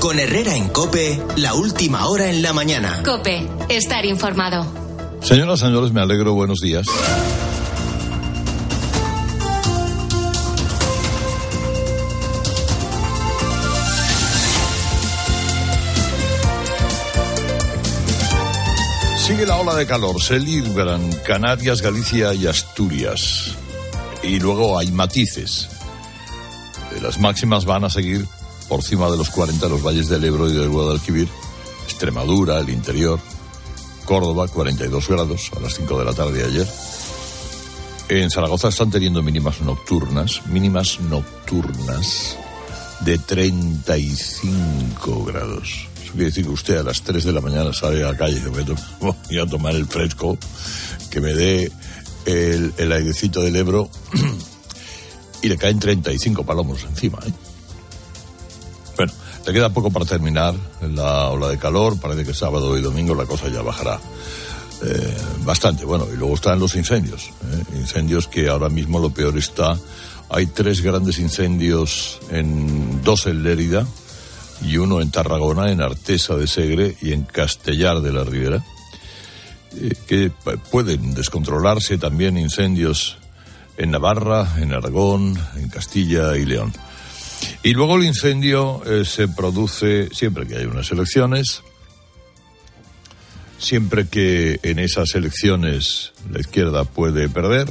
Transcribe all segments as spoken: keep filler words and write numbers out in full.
Con Herrera en COPE, la última hora en la mañana. COPE, estar informado. Señoras, señores, me alegro, buenos días. Sigue la ola de calor, se libran Canarias, Galicia y Asturias. Y luego hay matices. Las máximas van a seguir por encima de los cuarenta en los valles del Ebro y del Guadalquivir, Extremadura, el interior, Córdoba, cuarenta y dos grados a las cinco de la tarde de ayer. En Zaragoza están teniendo mínimas nocturnas, mínimas nocturnas de treinta y cinco grados. Eso quiere decir que usted a las tres de la mañana sale a la calle y voy a tomar el fresco, que me dé el, el airecito del Ebro y le caen treinta y cinco palomos encima, ¿eh? Bueno, le queda poco para terminar la ola de calor. Parece que sábado y domingo la cosa ya bajará eh, bastante. Bueno, y luego están los incendios, ¿eh? Incendios que ahora mismo lo peor está. Hay tres grandes incendios, en dos en Lérida y uno en Tarragona, en Artesa de Segre y en Castellar de la Ribera, eh, que pueden descontrolarse. También incendios en Navarra, en Aragón, en Castilla y León. Y luego el incendio eh, se produce siempre que hay unas elecciones, siempre que en esas elecciones la izquierda puede perder,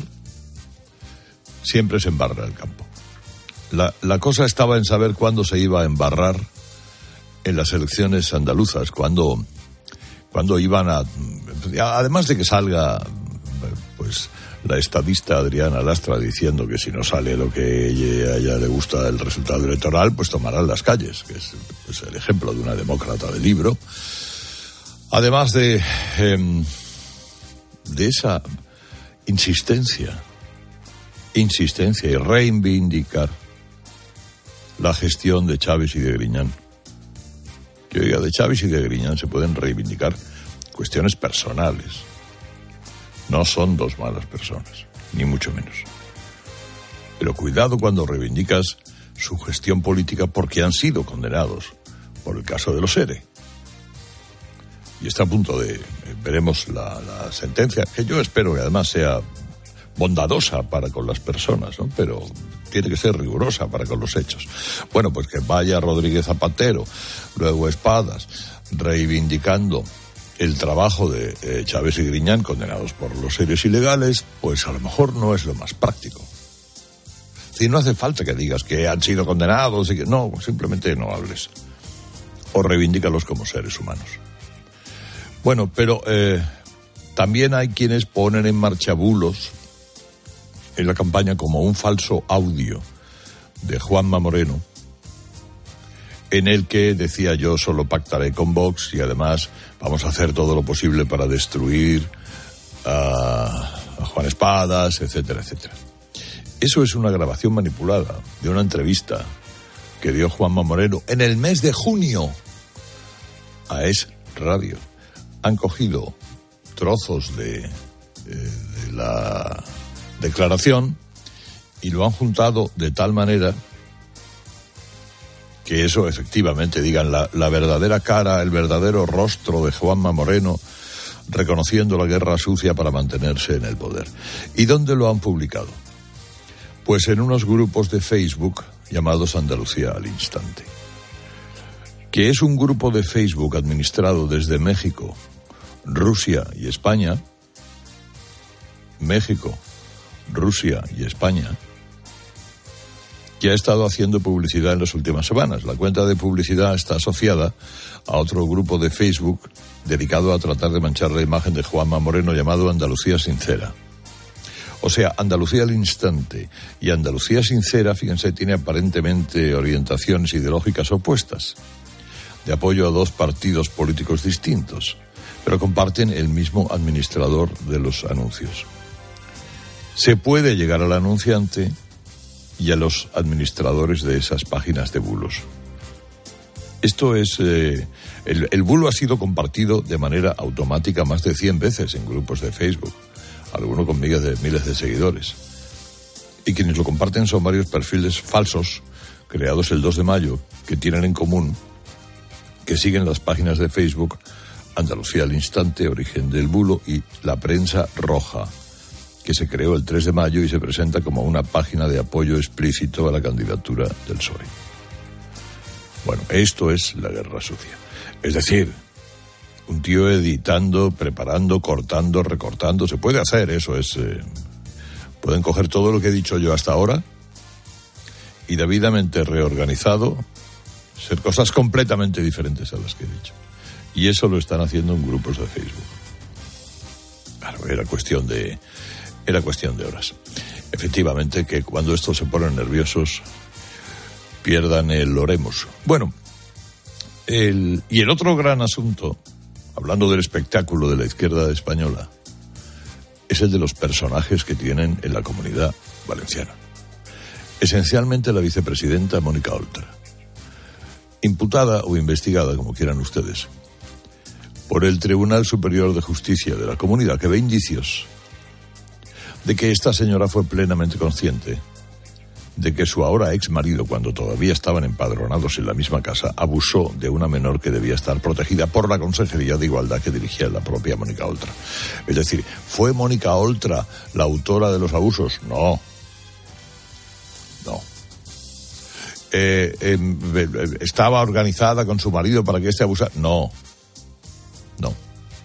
siempre se embarra el campo. La, la cosa estaba en saber cuándo se iba a embarrar en las elecciones andaluzas, cuándo, cuándo iban a... Además de que salga, pues, la estadista Adriana Lastra diciendo que si no sale lo que ella, a ella le gusta el resultado electoral, pues tomarán las calles, que es pues, el ejemplo de una demócrata de libro. Además de, eh, de esa insistencia, insistencia y reivindicar la gestión de Chaves y de Griñán. Que oiga, de Chaves y de Griñán se pueden reivindicar cuestiones personales. No son dos malas personas, ni mucho menos. Pero cuidado cuando reivindicas su gestión política, porque han sido condenados por el caso de los ERE. Y está a punto de... Veremos la, la sentencia, que yo espero que además sea bondadosa para con las personas, ¿no? Pero tiene que ser rigurosa para con los hechos. Bueno, pues que vaya Rodríguez Zapatero, luego Espadas, reivindicando el trabajo de eh, Chaves y Griñán, condenados por los seres ilegales, pues a lo mejor no es lo más práctico. Es decir, no hace falta que digas que han sido condenados y que no, simplemente no hables. O reivindícalos como seres humanos. Bueno, pero eh, también hay quienes ponen en marcha bulos en la campaña, como un falso audio de Juanma Moreno, en el que decía: yo solo pactaré con Vox y además vamos a hacer todo lo posible para destruir a, a Juan Espadas, etcétera, etcétera. Eso es una grabación manipulada de una entrevista que dio Juanma Moreno en el mes de junio a Es Radio. Han cogido trozos de, de, de la declaración y lo han juntado de tal manera que eso efectivamente, digan, la, la verdadera cara, el verdadero rostro de Juanma Moreno, reconociendo la guerra sucia para mantenerse en el poder. ¿Y dónde lo han publicado? Pues en unos grupos de Facebook llamados Andalucía al Instante, que es un grupo de Facebook administrado desde México, Rusia y España. México, Rusia y España, que ha estado haciendo publicidad en las últimas semanas. La cuenta de publicidad está asociada a otro grupo de Facebook dedicado a tratar de manchar la imagen de Juanma Moreno, llamado Andalucía Sincera. O sea, Andalucía al Instante y Andalucía Sincera, fíjense, tiene aparentemente orientaciones ideológicas opuestas, de apoyo a dos partidos políticos distintos, pero comparten el mismo administrador de los anuncios. Se puede llegar al anunciante y a los administradores de esas páginas de bulos. Esto es... Eh, el, el bulo ha sido compartido de manera automática más de cien veces en grupos de Facebook, algunos con miles de, miles de seguidores. Y quienes lo comparten son varios perfiles falsos, creados el dos de mayo, que tienen en común que siguen las páginas de Facebook Andalucía al Instante, Origen del Bulo y La Prensa Roja, que se creó el tres de mayo y se presenta como una página de apoyo explícito a la candidatura del P S O E. Bueno, esto es la guerra sucia. Es decir, un tío editando, preparando, cortando, recortando. Se puede hacer, eso es... Eh, pueden coger todo lo que he dicho yo hasta ahora y debidamente reorganizado, ser cosas completamente diferentes a las que he dicho. Y eso lo están haciendo en grupos de Facebook. Claro, era cuestión de, era cuestión de horas. Efectivamente, que cuando estos se ponen nerviosos, pierdan el oremos. Bueno, el, y el otro gran asunto, hablando del espectáculo de la izquierda española, es el de los personajes que tienen en la Comunidad Valenciana. Esencialmente la vicepresidenta Mónica Oltra, imputada o investigada, como quieran ustedes, por el Tribunal Superior de Justicia de la Comunidad, que ve indicios de que esta señora fue plenamente consciente de que su ahora ex marido, cuando todavía estaban empadronados en la misma casa, abusó de una menor que debía estar protegida por la Consejería de Igualdad que dirigía la propia Mónica Oltra. Es decir, ¿fue Mónica Oltra la autora de los abusos? No. No. Eh, eh, ¿Estaba organizada con su marido para que éste abusara? No. No.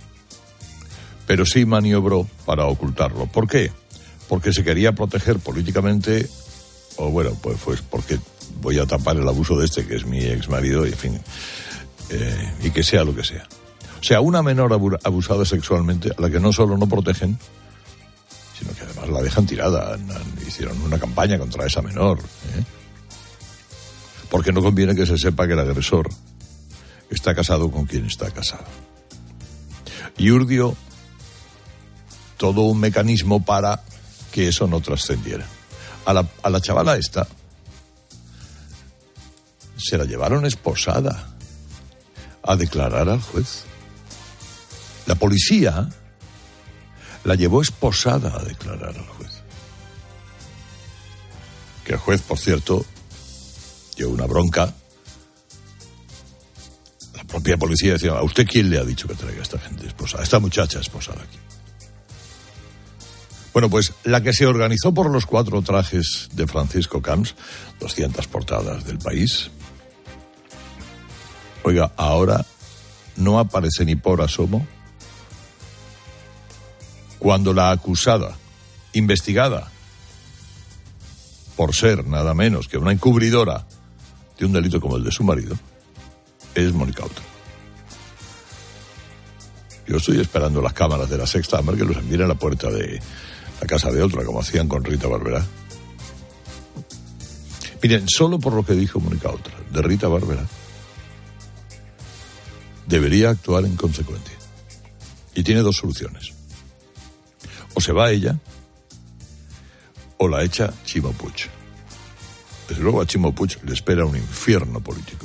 Pero sí maniobró para ocultarlo. ¿Por qué? Porque se quería proteger políticamente, o bueno, pues, pues porque voy a tapar el abuso de este, que es mi ex marido, y en fin, eh, y que sea lo que sea. O sea, una menor abusada sexualmente, a la que no solo no protegen, sino que además la dejan tirada. Hicieron una campaña contra esa menor, ¿eh? Porque no conviene que se sepa que el agresor está casado con quien está casado. Y urdió todo un mecanismo para que eso no trascendiera. A la, a la chavala esta se la llevaron esposada a declarar al juez. La policía la llevó esposada a declarar al juez. Que el juez, por cierto, dio una bronca. La propia policía decía: ¿a usted quién le ha dicho que traiga a esta gente esposada, a esta muchacha esposada aquí? Bueno, pues la que se organizó por los cuatro trajes de Francisco Camps, doscientas portadas del País, oiga, ahora no aparece ni por asomo cuando la acusada, investigada por ser nada menos que una encubridora de un delito como el de su marido, es Mónica Oltra. Yo estoy esperando las cámaras de la Sexta a ver que los envíen a la puerta de la casa de Oltra, como hacían con Rita Barberá. Miren, solo por lo que dijo Mónica Oltra de Rita Barberá, debería actuar en consecuencia. Y tiene dos soluciones. O se va ella, o la echa Chimo Puig. Desde luego a Chimo Puig le espera un infierno político.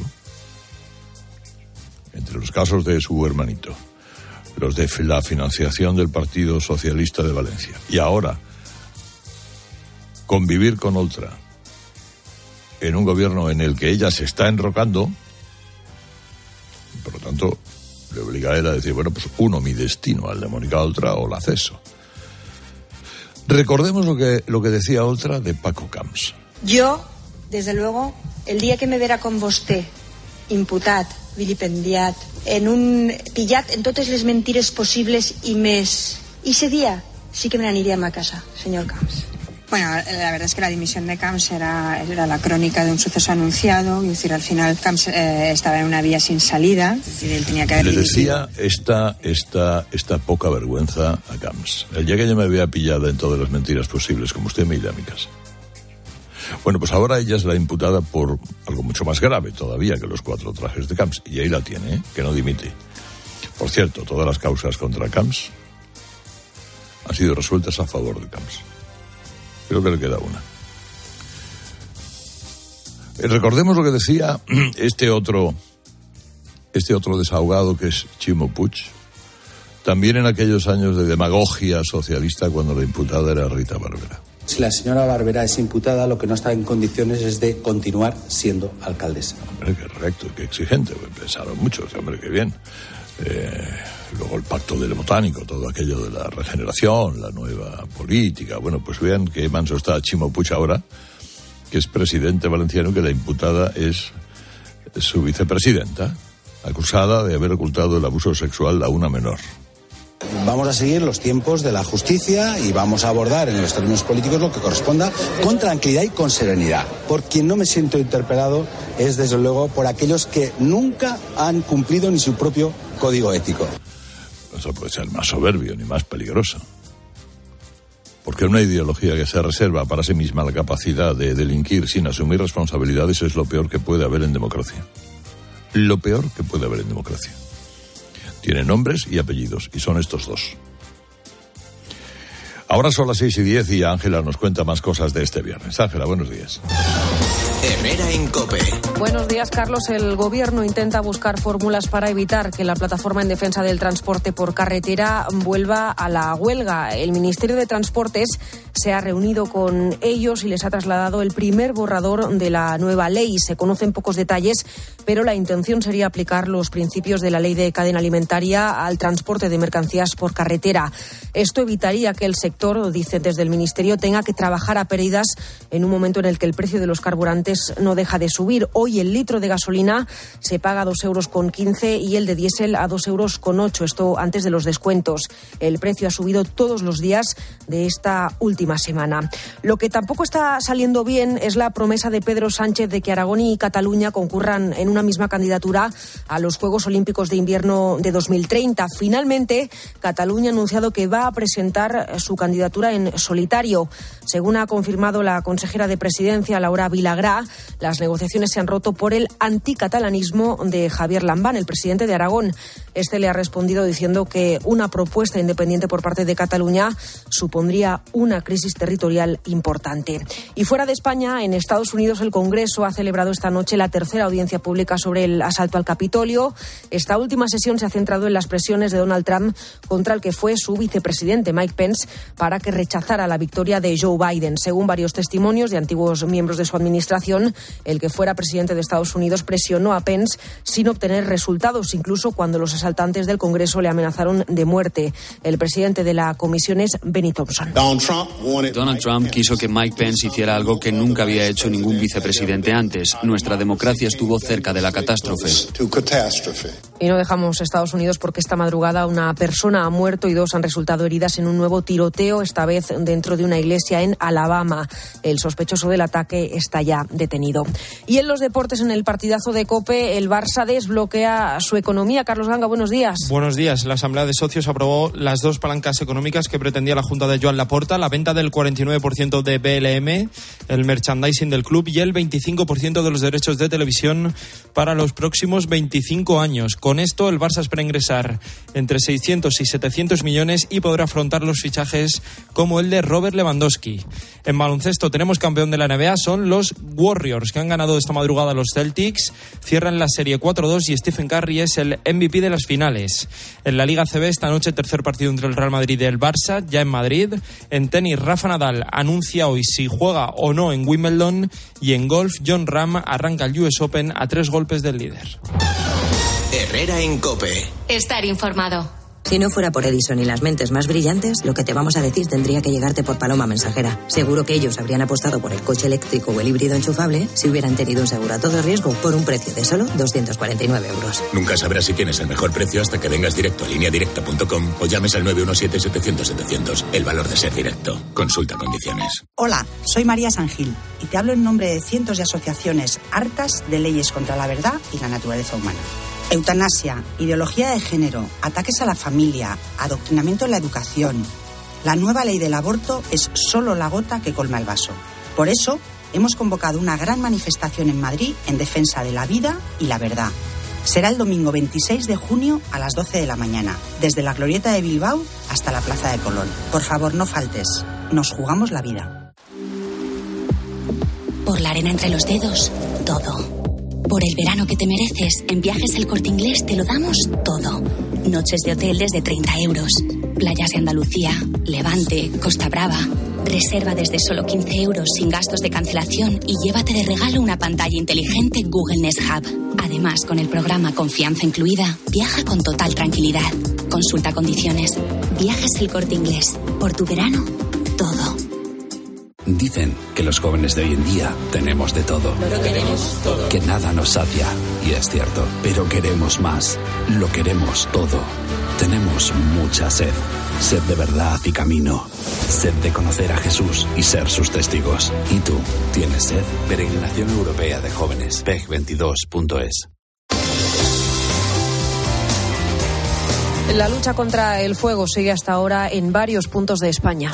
Entre los casos de su hermanito, los de la financiación del Partido Socialista de Valencia, y ahora convivir con Oltra en un gobierno en el que ella se está enrocando, por lo tanto le obliga a él a decir: bueno, pues uno mi destino, al de Mónica Oltra, o la ceso. Recordemos lo que, lo que decía Oltra de Paco Camps. Jo, des de luego, el dia que me verà com vostè, imputat, vilipendiat, en un pillat en totes les mentires possibles i més, i ese dia sí que me n'aniríem a casa, señor Camps. Bueno, la verdad es que la dimisión de Camps era, era la crónica de un suceso anunciado. Es decir, al final Camps eh, estaba en una vía sin salida. Es decir, él tenía que haber Le dimitido. decía esta, esta, esta poca vergüenza a Camps. El día que yo me había pillado en todas las mentiras posibles, como usted me irá a mi casa. Bueno, pues ahora ella es la imputada por algo mucho más grave todavía que los cuatro trajes de Camps. Y ahí la tiene, ¿eh? Que no dimite. Por cierto, todas las causas contra Camps han sido resueltas a favor de Camps. Creo que le queda una. Recordemos lo que decía este otro, este otro desahogado, que es Chimo Puig, también en aquellos años de demagogia socialista, cuando la imputada era Rita Barberá. Si la señora Barberá es imputada, lo que no está en condiciones es de continuar siendo alcaldesa. Hombre, qué recto, qué exigente. Pensaron mucho, hombre, qué bien. Eh, luego el pacto del botánico, todo aquello de la regeneración, la nueva política. Bueno, pues vean qué manso está Chimo Puig ahora, que es presidente valenciano, que la imputada es su vicepresidenta, acusada de haber ocultado el abuso sexual a una menor. Vamos a seguir los tiempos de la justicia y vamos a abordar en los términos políticos lo que corresponda con tranquilidad y con serenidad. Por quien no me siento interpelado es, desde luego, por aquellos que nunca han cumplido ni su propio código ético. Eso puede ser más soberbio ni más peligroso. Porque una ideología que se reserva para sí misma la capacidad de delinquir sin asumir responsabilidades es lo peor que puede haber en democracia. Lo peor que puede haber en democracia. Tiene nombres y apellidos, y son estos dos. Ahora son las seis y diez y Ángela nos cuenta más cosas de este viernes. Ángela, buenos días. Herrera en COPE. Buenos días, Carlos. El Gobierno intenta buscar fórmulas para evitar que la plataforma en defensa del transporte por carretera vuelva a la huelga. El Ministerio de Transportes se ha reunido con ellos y les ha trasladado el primer borrador de la nueva ley. Se conocen pocos detalles, pero la intención sería aplicar los principios de la Ley de Cadena Alimentaria al transporte de mercancías por carretera. Esto evitaría que el sector, dice desde el Ministerio, tenga que trabajar a pérdidas en un momento en el que el precio de los carburantes no deja de subir. Hoy el litro de gasolina se paga a dos euros con quince y el de diésel a dos euros con ocho. Esto antes de los descuentos. El precio ha subido todos los días de esta última semana. Lo que tampoco está saliendo bien es la promesa de Pedro Sánchez de que Aragón y Cataluña concurran en una misma candidatura a los Juegos Olímpicos de Invierno de dos mil treinta. Finalmente, Cataluña ha anunciado que va a presentar su candidatura en solitario. Según ha confirmado la consejera de Presidencia, Laura Vilagrá, las negociaciones se han roto por el anticatalanismo de Javier Lambán, el presidente de Aragón. Este le ha respondido diciendo que una propuesta independiente por parte de Cataluña supondría una crisis territorial importante. Y fuera de España, en Estados Unidos, el Congreso ha celebrado esta noche la tercera audiencia pública sobre el asalto al Capitolio. Esta última sesión se ha centrado en las presiones de Donald Trump contra el que fue su vicepresidente, Mike Pence, para que rechazara la victoria de Joe Biden. Según varios testimonios de antiguos miembros de su administración, el que fuera presidente de Estados Unidos presionó a Pence sin obtener resultados, incluso cuando los asaltantes del Congreso le amenazaron de muerte. El presidente de la comisión es Benny Thompson. Donald Trump quiso que Mike Pence hiciera algo que nunca había hecho ningún vicepresidente antes. Nuestra democracia estuvo cerca de la catástrofe. Y no dejamos Estados Unidos porque esta madrugada una persona ha muerto y dos han resultado heridas en un nuevo tiroteo, esta vez dentro de una iglesia en Alabama. El sospechoso del ataque está ya detenido. Y en los deportes, en el partidazo de COPE, el Barça desbloquea su economía. Carlos Ganga, buenos días. Buenos días. La Asamblea de Socios aprobó las dos palancas económicas que pretendía la Junta de Joan Laporta, la venta del cuarenta y nueve por ciento de B L M, el merchandising del club y el veinticinco por ciento de los derechos de televisión para los próximos veinticinco años. Con esto, el Barça espera ingresar entre seiscientos y setecientos millones y podrá afrontar los fichajes como el de Robert Lewandowski. En baloncesto tenemos campeón de la N B A, son los Warriors, que han ganado esta madrugada los Celtics, cierran la serie cuatro dos y Stephen Curry es el M V P de las finales. En la Liga A C B esta noche tercer partido entre el Real Madrid y el Barça, ya en Madrid. En tenis, Rafa Nadal anuncia hoy si juega o no en Wimbledon y en golf, Jon Rahm arranca el U S Open a tres golpes del líder. Herrera en COPE. Estar informado. Si no fuera por Edison y las mentes más brillantes, lo que te vamos a decir tendría que llegarte por Paloma Mensajera. Seguro que ellos habrían apostado por el coche eléctrico o el híbrido enchufable si hubieran tenido un seguro a todo riesgo por un precio de solo doscientos cuarenta y nueve euros. Nunca sabrás si tienes el mejor precio hasta que vengas directo a línea directa punto com o llames al nueve uno siete, setecientos, setecientos. El valor de ser directo. Consulta condiciones. Hola, soy María Sangil y te hablo en nombre de cientos de asociaciones hartas de leyes contra la verdad y la naturaleza humana. Eutanasia, ideología de género, ataques a la familia, adoctrinamiento en la educación. La nueva ley del aborto es solo la gota que colma el vaso. Por eso, hemos convocado una gran manifestación en Madrid en defensa de la vida y la verdad. Será el domingo veintiséis de junio a las doce de la mañana, desde la Glorieta de Bilbao hasta la Plaza de Colón. Por favor, no faltes. Nos jugamos la vida. Por la arena entre los dedos, todo. Por el verano que te mereces, en Viajes El Corte Inglés te lo damos todo. Noches de hotel desde treinta euros. Playas de Andalucía, Levante, Costa Brava. Reserva desde solo quince euros sin gastos de cancelación y llévate de regalo una pantalla inteligente Google Nest Hub. Además, con el programa Confianza Incluida, viaja con total tranquilidad. Consulta condiciones. Viajes El Corte Inglés. Por tu verano, todo. Dicen que los jóvenes de hoy en día tenemos de todo. Lo queremos todo. Que nada nos sacia. Y es cierto. Pero queremos más. Lo queremos todo. Tenemos mucha sed. Sed de verdad y camino. Sed de conocer a Jesús y ser sus testigos. ¿Y tú? ¿Tienes sed? Peregrinación Europea de Jóvenes. P E G veintidós punto es. La lucha contra el fuego sigue hasta ahora en varios puntos de España.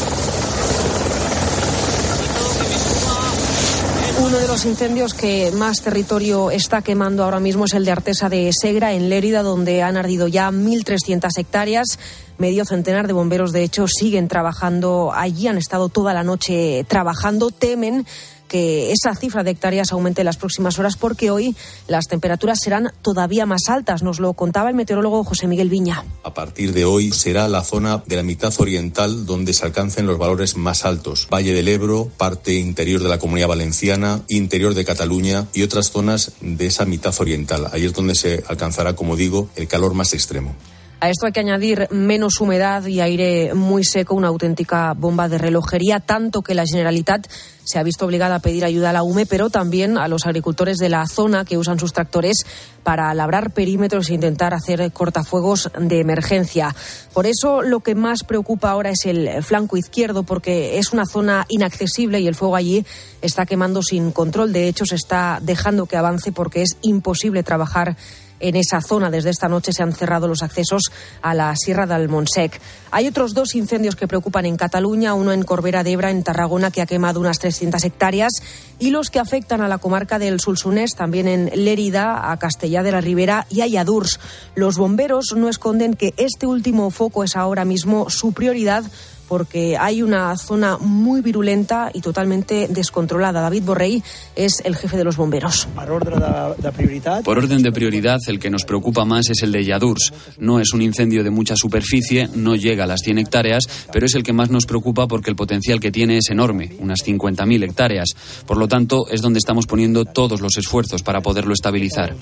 Uno de los incendios que más territorio está quemando ahora mismo es el de Artesa de Segra, en Lérida, donde han ardido ya mil trescientas hectáreas. Medio centenar de bomberos, de hecho, siguen trabajando allí. Han estado toda la noche trabajando. Temen que esa cifra de hectáreas aumente en las próximas horas porque hoy las temperaturas serán todavía más altas. Nos lo contaba el meteorólogo José Miguel Viña. A partir de hoy será la zona de la mitad oriental donde se alcancen los valores más altos. Valle del Ebro, parte interior de la Comunidad Valenciana, interior de Cataluña y otras zonas de esa mitad oriental. Ahí es donde se alcanzará, como digo, el calor más extremo. A esto hay que añadir menos humedad y aire muy seco, una auténtica bomba de relojería, tanto que la Generalitat se ha visto obligada a pedir ayuda a la U M E, pero también a los agricultores de la zona que usan sus tractores para labrar perímetros e intentar hacer cortafuegos de emergencia. Por eso lo que más preocupa ahora es el flanco izquierdo, porque es una zona inaccesible y el fuego allí está quemando sin control. De hecho, se está dejando que avance porque es imposible trabajar en esa zona. Desde esta noche se han cerrado los accesos a la Sierra del Montsec. Hay otros dos incendios que preocupan en Cataluña, uno en Corbera d'Ebre, en Tarragona, que ha quemado unas trescientas hectáreas, y los que afectan a la comarca del Solsonès, también en Lérida, a Castellar de la Ribera y a Lladurs. Los bomberos no esconden que este último foco es ahora mismo su prioridad, porque hay una zona muy virulenta y totalmente descontrolada. David Borrell es el jefe de los bomberos. Por orden de prioridad, el que nos preocupa más es el de Lladurs. No es un incendio de mucha superficie, no llega a las cien hectáreas, pero es el que más nos preocupa porque el potencial que tiene es enorme, unas cincuenta mil hectáreas. Por lo tanto, es donde estamos poniendo todos los esfuerzos para poderlo estabilizar.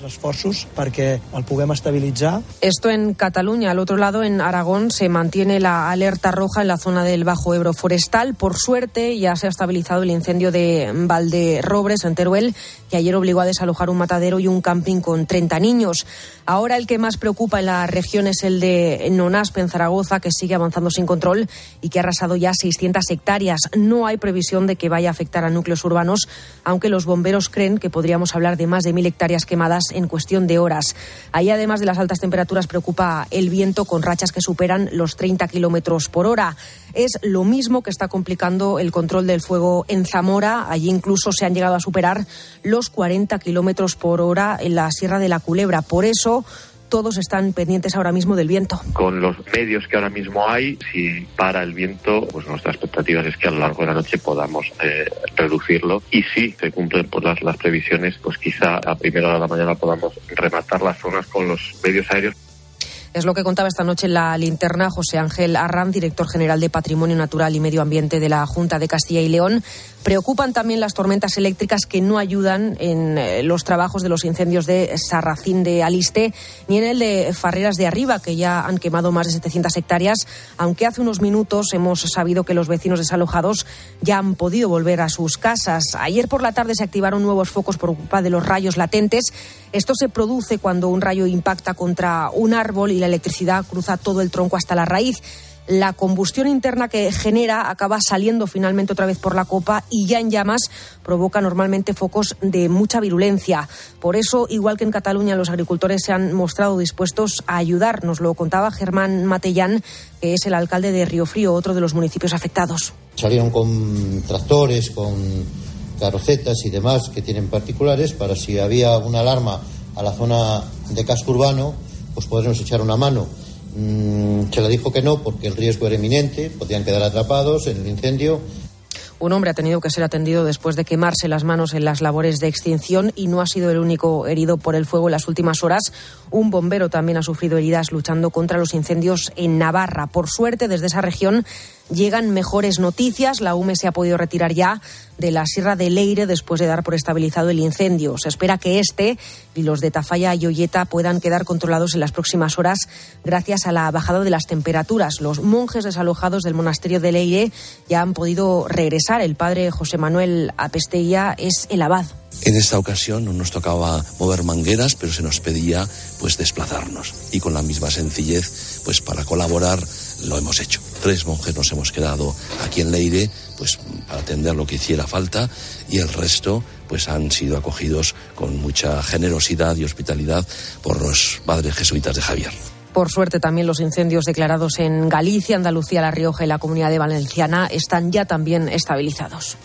Esto en Cataluña. Al otro lado, en Aragón, se mantiene la alerta roja en la zona del Bajo Ebro forestal. Por suerte, ya se ha estabilizado el incendio de Valderrobres, en Teruel, que ayer obligó a desalojar un matadero y un camping con treinta niños. Ahora el que más preocupa en la región es el de Nonaspe, en Zaragoza, que sigue avanzando sin control y que ha arrasado ya seiscientas hectáreas. No hay previsión de que vaya a afectar a núcleos urbanos, aunque los bomberos creen que podríamos hablar de más de mil hectáreas quemadas en cuestión de horas. Ahí, además de las altas temperaturas, preocupa el viento, con rachas que superan los treinta kilómetros por hora. Es lo mismo que está complicando el control del fuego en Zamora. Allí incluso se han llegado a superar los cuarenta kilómetros por hora en la Sierra de la Culebra. Por eso todos están pendientes ahora mismo del viento. Con los medios que ahora mismo hay, si para el viento, pues nuestra expectativa es que a lo largo de la noche podamos eh, reducirlo. Y si se cumplen pues, las, las previsiones, pues quizá a primera hora de la mañana podamos rematar las zonas con los medios aéreos. Es lo que contaba esta noche en la linterna José Ángel Arranz, director general de Patrimonio Natural y Medio Ambiente de la Junta de Castilla y León. Preocupan también las tormentas eléctricas que no ayudan en los trabajos de los incendios de Sarracín de Aliste ni en el de Farreras de Arriba, que ya han quemado más de setecientas hectáreas, aunque hace unos minutos hemos sabido que los vecinos desalojados ya han podido volver a sus casas. Ayer por la tarde se activaron nuevos focos por culpa de los rayos latentes. Esto se produce cuando un rayo impacta contra un árbol y la electricidad cruza todo el tronco hasta la raíz. La combustión interna que genera acaba saliendo finalmente otra vez por la copa y ya en llamas provoca normalmente focos de mucha virulencia. Por eso, igual que en Cataluña, los agricultores se han mostrado dispuestos a ayudar. Nos lo contaba Germán Matellán, que es el alcalde de Riofrío, otro de los municipios afectados. Salieron con tractores, con carrocetas y demás que tienen particulares para, si había una alarma a la zona de casco urbano, pues podernos echar una mano. Se le dijo que no porque el riesgo era inminente, podían quedar atrapados en el incendio. Un hombre ha tenido que ser atendido después de quemarse las manos en las labores de extinción y no ha sido el único herido por el fuego en las últimas horas. Un bombero también ha sufrido heridas luchando contra los incendios en Navarra. Por suerte, desde esa región llegan mejores noticias. La U M E se ha podido retirar ya de la Sierra de Leire después de dar por estabilizado el incendio. Se espera que este y los de Tafalla y Olleta puedan quedar controlados en las próximas horas gracias a la bajada de las temperaturas. Los monjes desalojados del monasterio de Leire ya han podido regresar. El padre José Manuel Apesteia es el abad. En esta ocasión no nos tocaba mover mangueras, pero se nos pedía pues desplazarnos. Y con la misma sencillez, pues para colaborar lo hemos hecho. Tres monjes nos hemos quedado aquí en Leire, pues para atender lo que hiciera falta, y el resto pues han sido acogidos con mucha generosidad y hospitalidad por los padres jesuitas de Javier. Por suerte, también los incendios declarados en Galicia, Andalucía, La Rioja y la Comunidad de Valenciana están ya también estabilizados.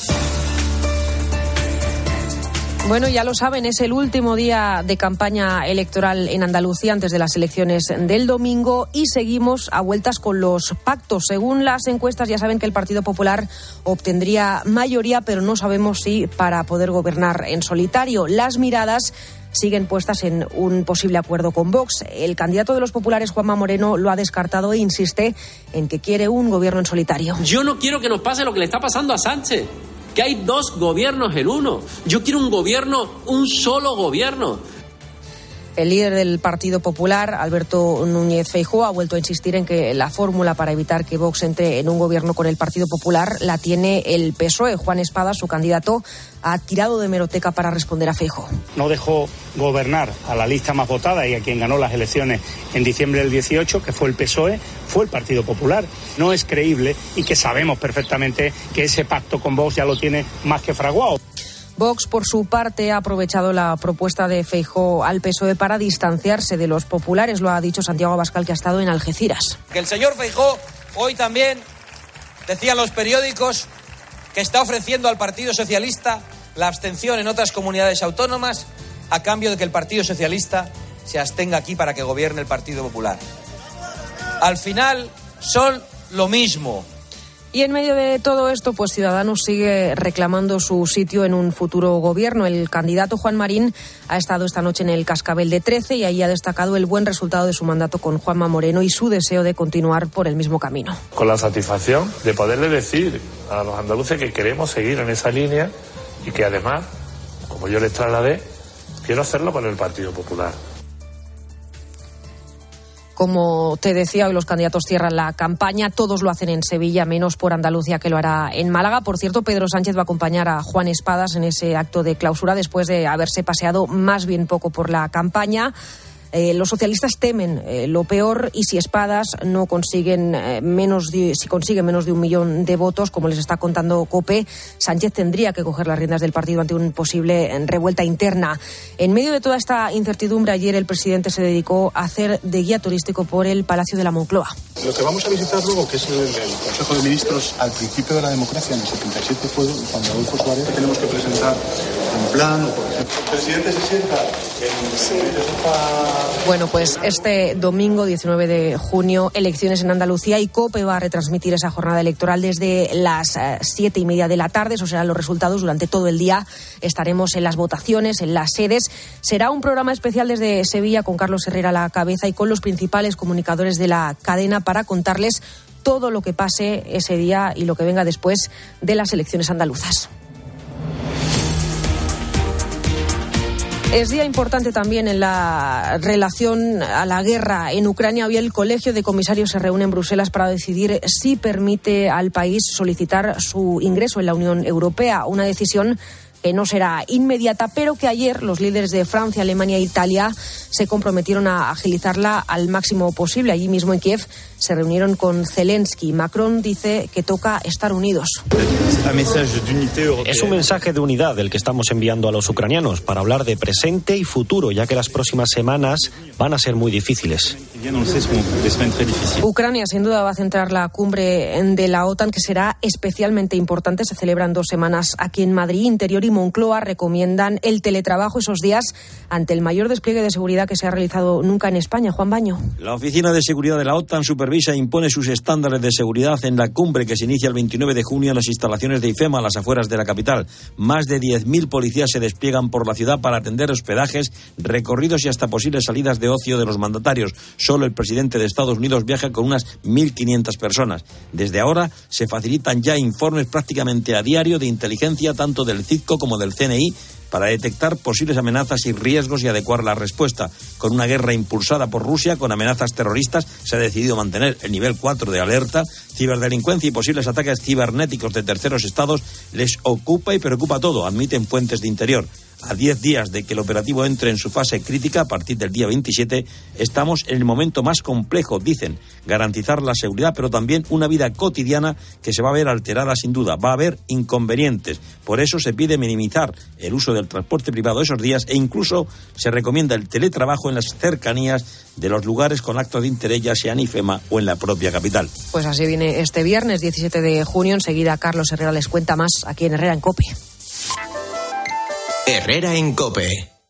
Bueno, ya lo saben, es el último día de campaña electoral en Andalucía antes de las elecciones del domingo y seguimos a vueltas con los pactos. Según las encuestas, ya saben que el Partido Popular obtendría mayoría, pero no sabemos si para poder gobernar en solitario. Las miradas siguen puestas en un posible acuerdo con Vox. El candidato de los populares, Juanma Moreno, lo ha descartado e insiste en que quiere un gobierno en solitario. Yo no quiero que nos pase lo que le está pasando a Sánchez, que hay dos gobiernos en uno. Yo quiero un gobierno, un solo gobierno. El líder del Partido Popular, Alberto Núñez Feijóo, ha vuelto a insistir en que la fórmula para evitar que Vox entre en un gobierno con el Partido Popular la tiene el P S O E. Juan Espadas, su candidato, ha tirado de hemeroteca para responder a Feijóo. No dejó gobernar a la lista más votada y a quien ganó las elecciones en diciembre del dieciocho, que fue el P S O E, fue el Partido Popular. No es creíble y que sabemos perfectamente que ese pacto con Vox ya lo tiene más que fraguado. Vox, por su parte, ha aprovechado la propuesta de Feijóo al P S O E para distanciarse de los populares. Lo ha dicho Santiago Abascal, que ha estado en Algeciras. Que el señor Feijóo hoy también decía en los periódicos que está ofreciendo al Partido Socialista la abstención en otras comunidades autónomas a cambio de que el Partido Socialista se abstenga aquí para que gobierne el Partido Popular. Al final son lo mismo. Y en medio de todo esto, pues Ciudadanos sigue reclamando su sitio en un futuro gobierno. El candidato Juan Marín ha estado esta noche en el Cascabel de Trece y ahí ha destacado el buen resultado de su mandato con Juanma Moreno y su deseo de continuar por el mismo camino. Con la satisfacción de poderle decir a los andaluces que queremos seguir en esa línea y que además, como yo les trasladé, quiero hacerlo con el Partido Popular. Como te decía, hoy los candidatos cierran la campaña. Todos lo hacen en Sevilla, menos por Andalucía, que lo hará en Málaga. Por cierto, Pedro Sánchez va a acompañar a Juan Espadas en ese acto de clausura después de haberse paseado más bien poco por la campaña. Eh, los socialistas temen eh, lo peor y si Espadas no consiguen eh, menos de, si consigue menos de un millón de votos, como les está contando COPE, Sánchez tendría que coger las riendas del partido ante una posible revuelta interna. En medio de toda esta incertidumbre, ayer el presidente se dedicó a hacer de guía turístico por el Palacio de la Moncloa. Lo que vamos a visitar luego, que es el, el Consejo de Ministros al principio de la democracia, en el setenta y siete fue cuando Adolfo Suárez, tenemos que presentar un plan, o por ejemplo, el presidente se sienta en sí. Bueno, pues este domingo diecinueve de junio, elecciones en Andalucía y COPE va a retransmitir esa jornada electoral desde las siete y media de la tarde. Esos serán los resultados. Durante todo el día estaremos en las votaciones, en las sedes. Será un programa especial desde Sevilla con Carlos Herrera a la cabeza y con los principales comunicadores de la cadena para contarles todo lo que pase ese día y lo que venga después de las elecciones andaluzas. Es día importante también en la relación a la guerra en Ucrania. Hoy el Colegio de Comisarios se reúne en Bruselas para decidir si permite al país solicitar su ingreso en la Unión Europea. Una decisión que no será inmediata, pero que ayer los líderes de Francia, Alemania e Italia se comprometieron a agilizarla al máximo posible. Allí mismo en Kiev se reunieron con Zelensky. Macron dice que toca estar unidos. Es un mensaje de unidad el que estamos enviando a los ucranianos para hablar de presente y futuro, ya que las próximas semanas van a ser muy difíciles. Ucrania sin duda va a centrar la cumbre de la OTAN, que será especialmente importante. Se celebran dos semanas aquí en Madrid. Interior y Moncloa recomiendan el teletrabajo esos días ante el mayor despliegue de seguridad que se ha realizado nunca en España. Juan Baño. La Oficina de Seguridad de la OTAN supervisa e impone sus estándares de seguridad en la cumbre que se inicia el veintinueve de junio en las instalaciones de IFEMA, a las afueras de la capital. Más de diez mil policías se despliegan por la ciudad para atender hospedajes, recorridos y hasta posibles salidas de ocio de los mandatarios. Son Solo el presidente de Estados Unidos viaja con unas mil quinientas personas. Desde ahora se facilitan ya informes prácticamente a diario de inteligencia tanto del CITCO como del C N I para detectar posibles amenazas y riesgos y adecuar la respuesta. Con una guerra impulsada por Rusia con amenazas terroristas, se ha decidido mantener el nivel cuatro de alerta. Ciberdelincuencia y posibles ataques cibernéticos de terceros estados les ocupa y preocupa todo, admiten fuentes de Interior. A diez días de que el operativo entre en su fase crítica, a partir del día veintisiete, estamos en el momento más complejo, dicen, garantizar la seguridad, pero también una vida cotidiana que se va a ver alterada sin duda. Va a haber inconvenientes. Por eso se pide minimizar el uso del transporte privado esos días e incluso se recomienda el teletrabajo en las cercanías de los lugares con actos de interés, ya sea en IFEMA o en la propia capital. Pues así viene este viernes diecisiete de junio. Enseguida Carlos Herrera les cuenta más aquí en Herrera en COPE. Herrera en COPE.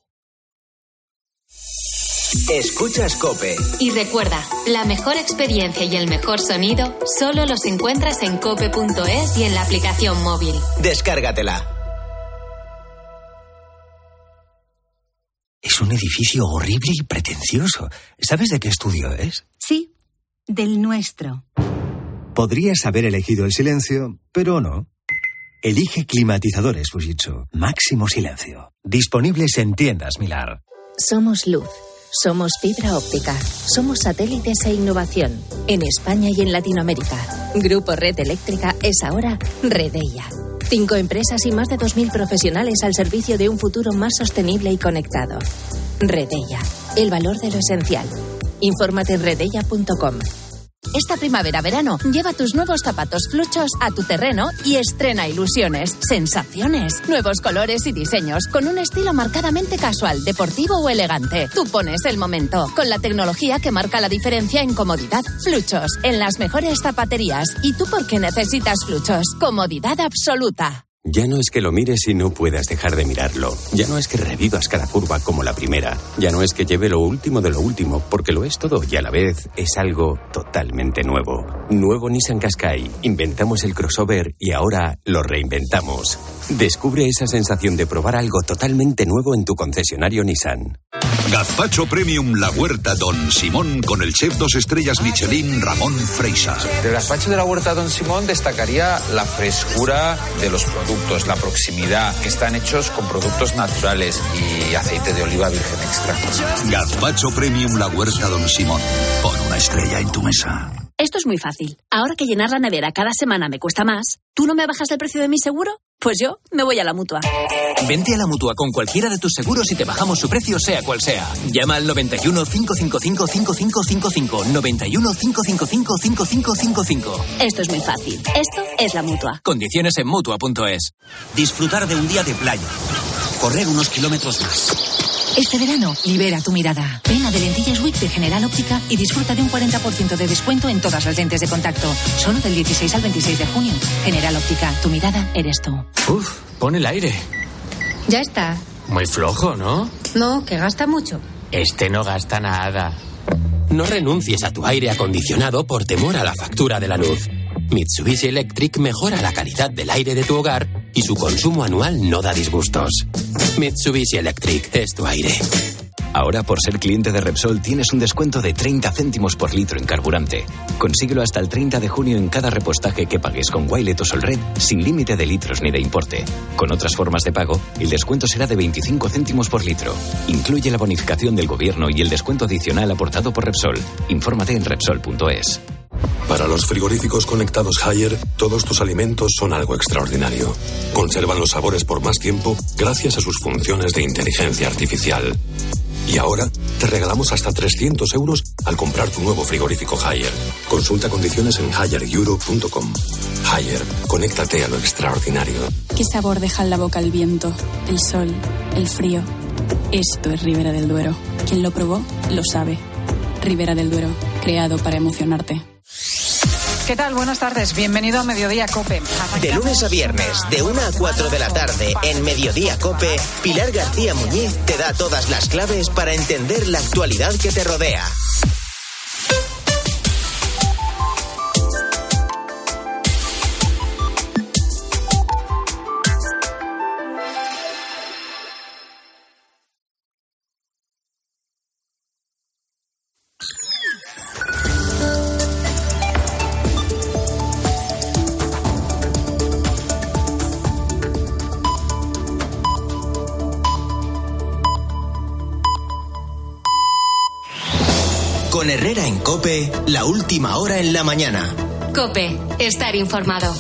Escuchas COPE. Y recuerda, la mejor experiencia y el mejor sonido solo los encuentras en cope punto es y en la aplicación móvil. Descárgatela. Es un edificio horrible y pretencioso. ¿Sabes de qué estudio es? Sí, del nuestro. Podrías haber elegido el silencio, pero no. Elige climatizadores Fujitsu. Máximo silencio. Disponibles en tiendas Milar. Somos luz. Somos fibra óptica. Somos satélites e innovación. En España y en Latinoamérica. Grupo Red Eléctrica es ahora Redeia. Cinco empresas y más de dos mil profesionales al servicio de un futuro más sostenible y conectado. Redeia. El valor de lo esencial. Infórmate en redeia punto com. Esta primavera-verano, lleva tus nuevos zapatos fluchos a tu terreno y estrena ilusiones, sensaciones, nuevos colores y diseños, con un estilo marcadamente casual, deportivo o elegante. Tú pones el momento, con la tecnología que marca la diferencia en comodidad. Fluchos, en las mejores zapaterías. ¿Y tú por qué necesitas fluchos? Comodidad absoluta. Ya no es que lo mires y no puedas dejar de mirarlo. Ya no es que revivas cada curva como la primera. Ya no es que lleve lo último de lo último, porque lo es todo y a la vez es algo totalmente nuevo. Nuevo Nissan Qashqai. Inventamos el crossover y ahora lo reinventamos. Descubre esa sensación de probar algo totalmente nuevo en tu concesionario Nissan. Gazpacho Premium La Huerta Don Simón con el chef dos estrellas Michelin Ramón Freixa. Del gazpacho de la Huerta Don Simón destacaría la frescura de los productos, la proximidad, que están hechos con productos naturales y aceite de oliva virgen extra. Gazpacho Premium La Huerta Don Simón. Pon una estrella en tu mesa. Esto es muy fácil. Ahora que llenar la nevera cada semana me cuesta más, ¿tú no me bajas el precio de mi seguro? Pues yo me voy a la Mutua. Vente a la Mutua con cualquiera de tus seguros y te bajamos su precio sea cual sea. Llama al noventa y uno, cinco cinco cinco, cinco cinco cinco cinco. noventa y uno, cinco cinco cinco, cinco cinco cinco cinco. Esto es muy fácil. Esto es la Mutua. Condiciones en Mutua punto es. Disfrutar de un día de playa. Correr unos kilómetros más. Este verano, libera tu mirada. Ven a de Lentillas Week de General Óptica y disfruta de un cuarenta por ciento de descuento en todas las lentes de contacto. Solo del dieciséis al veintiséis de junio. General Óptica, tu mirada eres tú. Uf, pon el aire. Ya está. Muy flojo, ¿no? No, que gasta mucho. Este no gasta nada. No renuncies a tu aire acondicionado por temor a la factura de la luz. Mitsubishi Electric mejora la calidad del aire de tu hogar y su consumo anual no da disgustos. Mitsubishi Electric es tu aire. Ahora, por ser cliente de Repsol, tienes un descuento de treinta céntimos por litro en carburante. Consíguelo hasta el treinta de junio en cada repostaje que pagues con Wilet o Solred, sin límite de litros ni de importe. Con otras formas de pago, el descuento será de veinticinco céntimos por litro. Incluye la bonificación del gobierno y el descuento adicional aportado por Repsol. Infórmate en Repsol punto es. Para los frigoríficos conectados Haier, todos tus alimentos son algo extraordinario. Conservan los sabores por más tiempo gracias a sus funciones de inteligencia artificial. Y ahora te regalamos hasta trescientos euros al comprar tu nuevo frigorífico Haier. Consulta condiciones en haier euro punto com. Haier, conéctate a lo extraordinario. ¿Qué sabor deja en la boca el viento, el sol, el frío? Esto es Ribera del Duero. Quien lo probó, lo sabe. Ribera del Duero, creado para emocionarte. ¿Qué tal? Buenas tardes. Bienvenido a Mediodía COPE. Arrancamos. De lunes a viernes, de una a cuatro de la tarde, en Mediodía COPE, Pilar García Muñiz te da todas las claves para entender la actualidad que te rodea. Con Herrera en COPE, la última hora en la mañana. COPE, estar informado.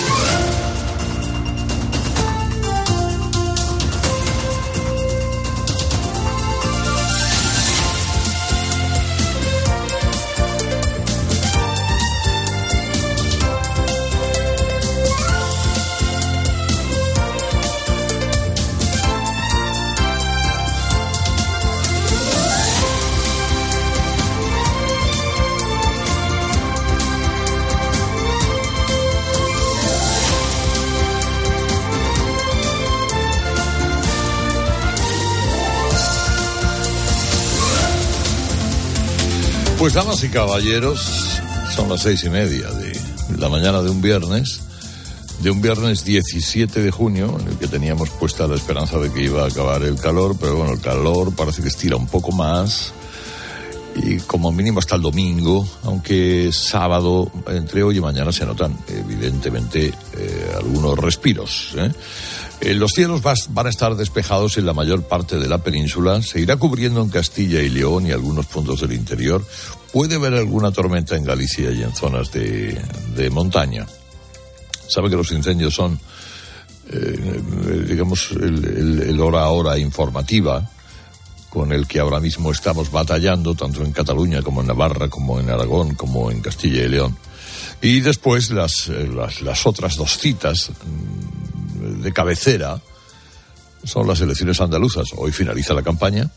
Pues damas y caballeros, son las seis y media de la mañana de un viernes, de un viernes diecisiete de junio, en el que teníamos puesta la esperanza de que iba a acabar el calor, pero bueno, el calor parece que estira un poco más, y como mínimo hasta el domingo, aunque sábado, entre hoy y mañana se notan evidentemente eh, algunos respiros, ¿eh? Eh, los cielos vas, van a estar despejados en la mayor parte de la península, se irá cubriendo en Castilla y León y algunos puntos del interior. Puede haber alguna tormenta en Galicia y en zonas de, de montaña. Sabe que los incendios son, eh, digamos, el, el, el hora a hora informativa con el que ahora mismo estamos batallando, tanto en Cataluña como en Navarra, como en Aragón, como en Castilla y León. Y después las, las, las otras dos citas de cabecera son las elecciones andaluzas. Hoy finaliza la campaña,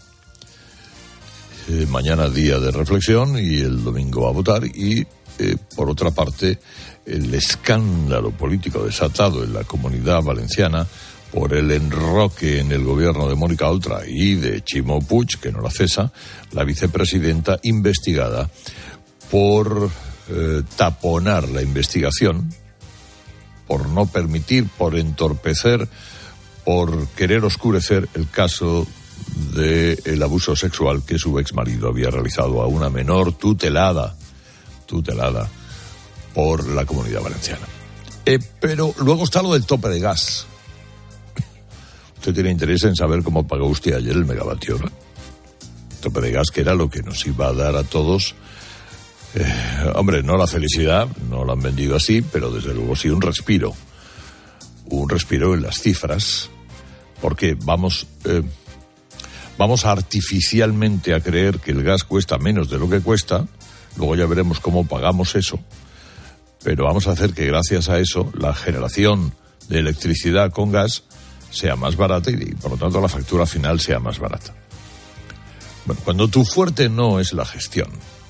eh, mañana día de reflexión y el domingo a votar. Y eh, por otra parte, el escándalo político desatado en la Comunidad Valenciana por el enroque en el gobierno de Mónica Oltra y de Ximo Puig, que no la cesa, la vicepresidenta investigada por eh, taponar la investigación, por no permitir, por entorpecer, por querer oscurecer el caso del abuso sexual que su exmarido había realizado a una menor tutelada, tutelada por la Comunidad Valenciana. Eh, pero luego está lo del tope de gas. ¿Usted tiene interés en saber cómo pagó usted ayer el megavatio hora? Tope de gas, que era lo que nos iba a dar a todos. Eh, hombre, no la felicidad, no lo han vendido así, pero desde luego sí un respiro. Un respiro en las cifras, porque vamos, eh, vamos artificialmente a creer que el gas cuesta menos de lo que cuesta, luego ya veremos cómo pagamos eso, pero vamos a hacer que gracias a eso la generación de electricidad con gas sea más barata y, y por lo tanto la factura final sea más barata. Bueno, cuando tu fuerte no es la gestión,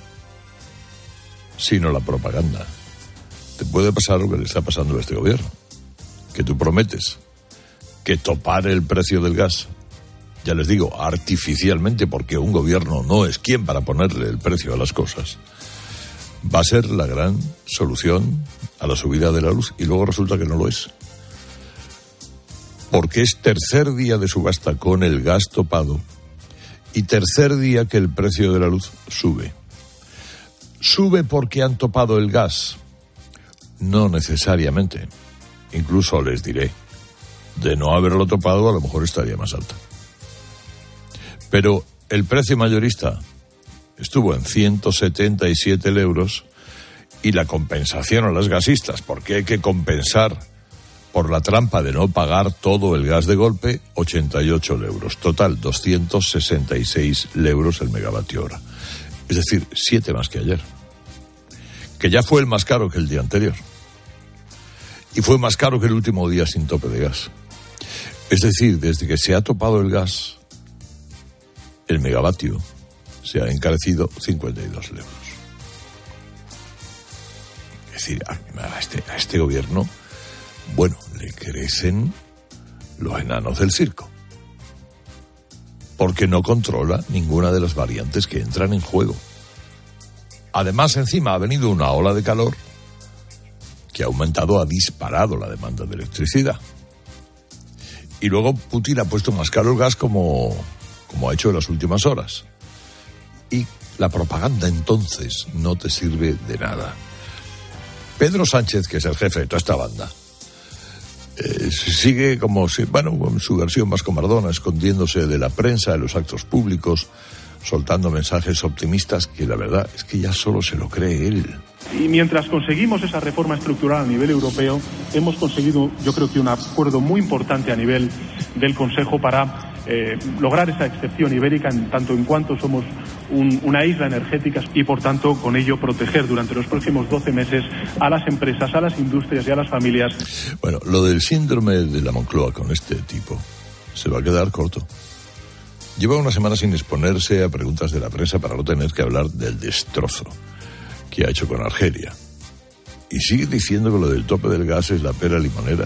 sino la propaganda, te puede pasar lo que le está pasando a este gobierno, que tú prometes que topar el precio del gas, ya les digo, artificialmente, porque un gobierno no es quien para ponerle el precio a las cosas, va a ser la gran solución a la subida de la luz, y luego resulta que no lo es. Porque es tercer día de subasta con el gas topado y tercer día que el precio de la luz sube. ¿Sube porque han topado el gas? No necesariamente. Incluso les diré, de no haberlo topado a lo mejor estaría más alta. Pero el precio mayorista estuvo en ciento setenta y siete euros y la compensación a las gasistas, porque hay que compensar por la trampa de no pagar todo el gas de golpe, ochenta y ocho euros. Total, doscientos sesenta y seis euros el megavatio hora. Es decir, siete más que ayer. Que ya fue el más caro que el día anterior. Y fue más caro que el último día sin tope de gas. Es decir, desde que se ha topado el gas, el megavatio se ha encarecido cincuenta y dos euros. Es decir, a este, a este gobierno, bueno, le crecen los enanos del circo. Porque no controla ninguna de las variantes que entran en juego. Además, encima ha venido una ola de calor que ha aumentado, ha disparado la demanda de electricidad. Y luego Putin ha puesto más caro el gas como, como ha hecho en las últimas horas. Y la propaganda entonces no te sirve de nada. Pedro Sánchez, que es el jefe de toda esta banda, eh, sigue como, bueno, con su versión más comardona, escondiéndose de la prensa, de los actos públicos, soltando mensajes optimistas que la verdad es que ya solo se lo cree él. Y mientras conseguimos esa reforma estructural a nivel europeo, hemos conseguido, yo creo que un acuerdo muy importante a nivel del Consejo para eh, lograr esa excepción ibérica en tanto en cuanto somos un, una isla energética y, por tanto, con ello proteger durante los próximos doce meses a las empresas, a las industrias y a las familias. Bueno, lo del síndrome de la Moncloa con este tipo se va a quedar corto. Lleva una semana sin exponerse a preguntas de la prensa para no tener que hablar del destrozo que ha hecho con Argelia. Y sigue diciendo que lo del tope del gas es la pera limonera.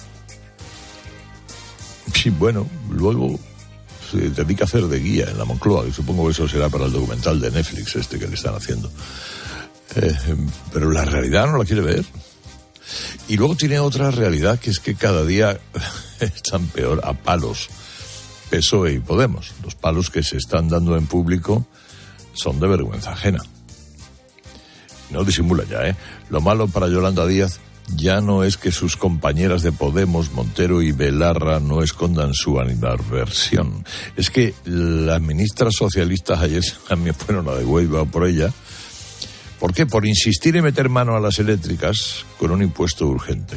Sí, bueno, luego se dedica a hacer de guía en la Moncloa, y supongo que eso será para el documental de Netflix este que le están haciendo. Eh, pero la realidad no la quiere ver. Y luego tiene otra realidad, que es que cada día están peor a palos P S O E y Podemos. Los palos que se están dando en público son de vergüenza ajena. No disimula ya, ¿eh? Lo malo para Yolanda Díaz ya no es que sus compañeras de Podemos, Montero y Belarra, no escondan su animadversión. Es que las ministras socialistas ayer también fueron a de Huelva por ella. ¿Por qué? Por insistir en meter mano a las eléctricas con un impuesto urgente.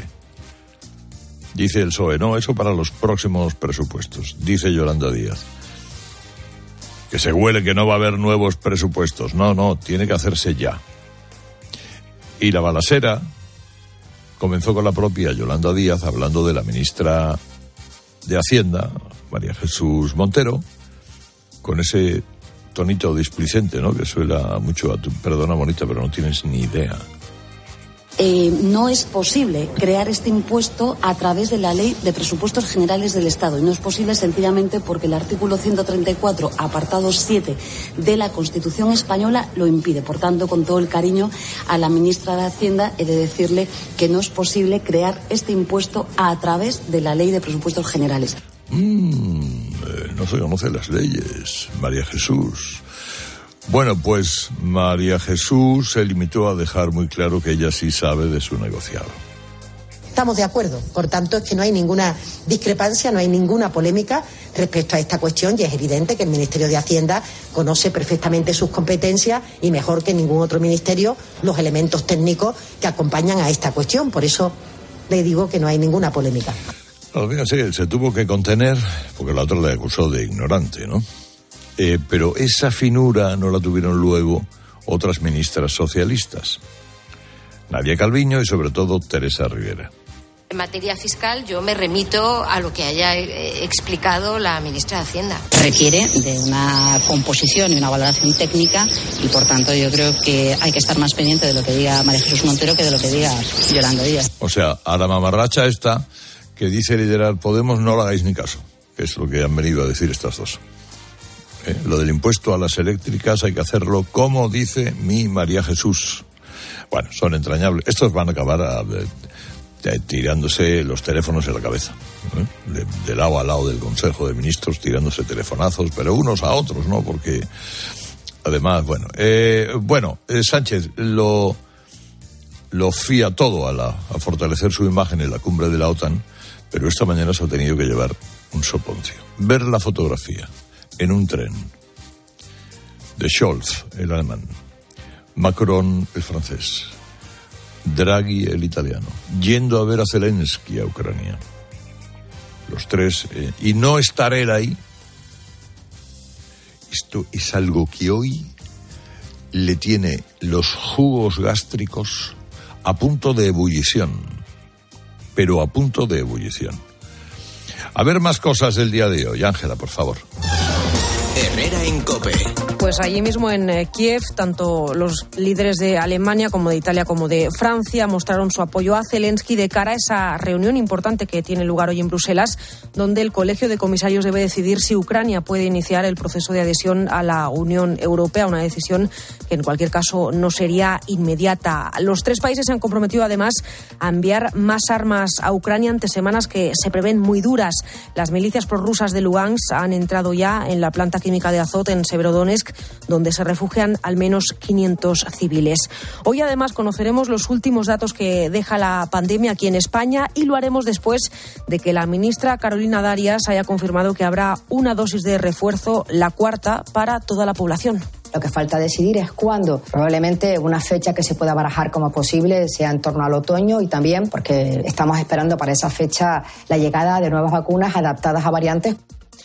Dice el P S O E, no, eso para los próximos presupuestos. Dice Yolanda Díaz, que se huele que no va a haber nuevos presupuestos. No, no, tiene que hacerse ya. Y la balacera comenzó con la propia Yolanda Díaz hablando de la ministra de Hacienda, María Jesús Montero, con ese tonito displicente, ¿no?, que suena mucho a tu, perdona, bonita, pero no tienes ni idea. Eh, no es posible crear este impuesto a través de la Ley de Presupuestos Generales del Estado. Y no es posible sencillamente porque el artículo ciento treinta y cuatro, apartado siete de la Constitución española lo impide. Por tanto, con todo el cariño a la ministra de Hacienda, he de decirle que no es posible crear este impuesto a través de la Ley de Presupuestos Generales. Mm, eh, no se conocen las leyes, María Jesús. Bueno, pues María Jesús se limitó a dejar muy claro que ella sí sabe de su negociado. Estamos de acuerdo, por tanto es que no hay ninguna discrepancia, no hay ninguna polémica respecto a esta cuestión y es evidente que el Ministerio de Hacienda conoce perfectamente sus competencias y mejor que ningún otro ministerio los elementos técnicos que acompañan a esta cuestión. Por eso le digo que no hay ninguna polémica. No, fíjense, se tuvo que contener porque la otra le acusó de ignorante, ¿no? Eh, pero esa finura no la tuvieron luego otras ministras socialistas, Nadia Calviño y sobre todo Teresa Rivera. En materia fiscal yo me remito a lo que haya eh, explicado la ministra de Hacienda. Requiere de una composición y una valoración técnica y por tanto yo creo que hay que estar más pendiente de lo que diga María Jesús Montero que de lo que diga Yolanda Díaz. O sea, a la mamarracha esta que dice liderar Podemos no le hagáis ni caso, que es lo que han venido a decir estas dos. ¿Eh? Lo del impuesto a las eléctricas hay que hacerlo como dice mi María Jesús. Bueno, son entrañables. Estos van a acabar a, de, de, tirándose los teléfonos en la cabeza. ¿Eh? De, de lado a lado del Consejo de Ministros, tirándose telefonazos, pero unos a otros, ¿no? Porque, además, bueno, eh, bueno, eh, Sánchez lo, lo fía todo a, la, a fortalecer su imagen en la cumbre de la OTAN, pero esta mañana se ha tenido que llevar un soponcio. Ver la fotografía en un tren de Scholz, el alemán, Macron, el francés, Draghi, el italiano, yendo a ver a Zelensky a Ucrania. Los tres, eh, y no estar él ahí. Esto es algo que hoy le tiene los jugos gástricos a punto de ebullición, pero a punto de ebullición. A ver más cosas del día de hoy. Ángela, por favor. Herrera en COPE. Pues allí mismo en eh, Kiev, tanto los líderes de Alemania como de Italia como de Francia mostraron su apoyo a Zelensky de cara a esa reunión importante que tiene lugar hoy en Bruselas, donde el Colegio de Comisarios debe decidir si Ucrania puede iniciar el proceso de adhesión a la Unión Europea, una decisión que en cualquier caso no sería inmediata. Los tres países se han comprometido además a enviar más armas a Ucrania ante semanas que se prevén muy duras. Las milicias prorrusas de Lugansk han entrado ya en la planta química de Azot en Severodonetsk, donde se refugian al menos quinientos civiles. Hoy además conoceremos los últimos datos que deja la pandemia aquí en España y lo haremos después de que la ministra Carolina Darias haya confirmado que habrá una dosis de refuerzo, la cuarta, para toda la población. Lo que falta decidir es cuándo. Probablemente una fecha que se pueda barajar como posible sea en torno al otoño y también porque estamos esperando para esa fecha la llegada de nuevas vacunas adaptadas a variantes.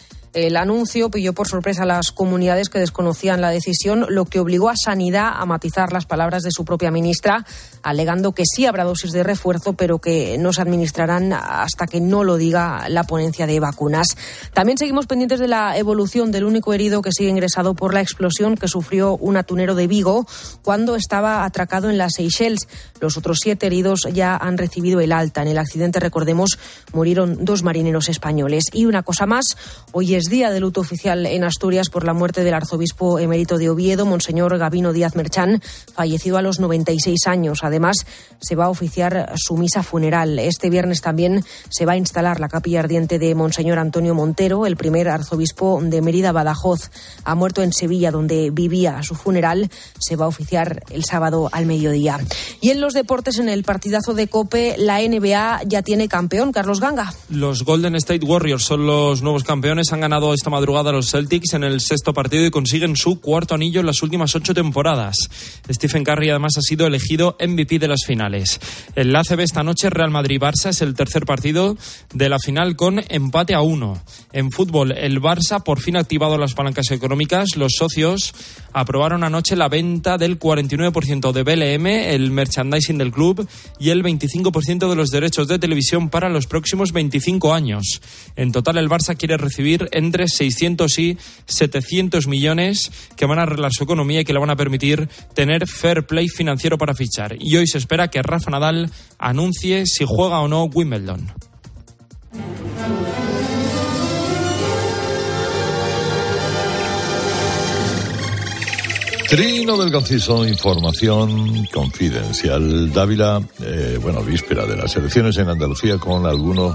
El anuncio pilló por sorpresa a las comunidades que desconocían la decisión, lo que obligó a Sanidad a matizar las palabras de su propia ministra, alegando que sí habrá dosis de refuerzo, pero que no se administrarán hasta que no lo diga la ponencia de vacunas. También seguimos pendientes de la evolución del único herido que sigue ingresado por la explosión que sufrió un atunero de Vigo cuando estaba atracado en las Seychelles. Los otros siete heridos ya han recibido el alta. En el accidente, recordemos, murieron dos marineros españoles. Y una cosa más, hoy es día de luto oficial en Asturias por la muerte del arzobispo emérito de Oviedo, Monseñor Gabino Díaz Merchán, fallecido a los noventa y seis años. Además, se va a oficiar su misa funeral. Este viernes también se va a instalar la capilla ardiente de Monseñor Antonio Montero, el primer arzobispo de Mérida, Badajoz. Ha muerto en Sevilla, donde vivía. Su funeral se va a oficiar el sábado al mediodía. Y en los deportes, en el partidazo de COPE, la N B A ya tiene campeón. Carlos Ganga. Los Golden State Warriors son los nuevos campeones. Han ganado esta madrugada a los Celtics en el sexto partido y consiguen su cuarto anillo en las últimas ocho temporadas. Stephen Curry además ha sido elegido M V P de las finales. En la A C B esta noche, Real Madrid-Barça es el tercer partido de la final con empate a uno. En fútbol, el Barça por fin ha activado las palancas económicas. Los socios aprobaron anoche la venta del cuarenta y nueve por ciento de B L M, el merchandising del club, y el veinticinco por ciento de los derechos de televisión para los próximos veinticinco años. En total, el Barça quiere recibir entre seiscientos y setecientos millones que van a arreglar su economía y que le van a permitir tener fair play financiero para fichar. Y hoy se espera que Rafa Nadal anuncie si juega o no Wimbledon. Trino del Conciso, información confidencial. Dávila, eh, bueno, víspera de las elecciones en Andalucía con algunos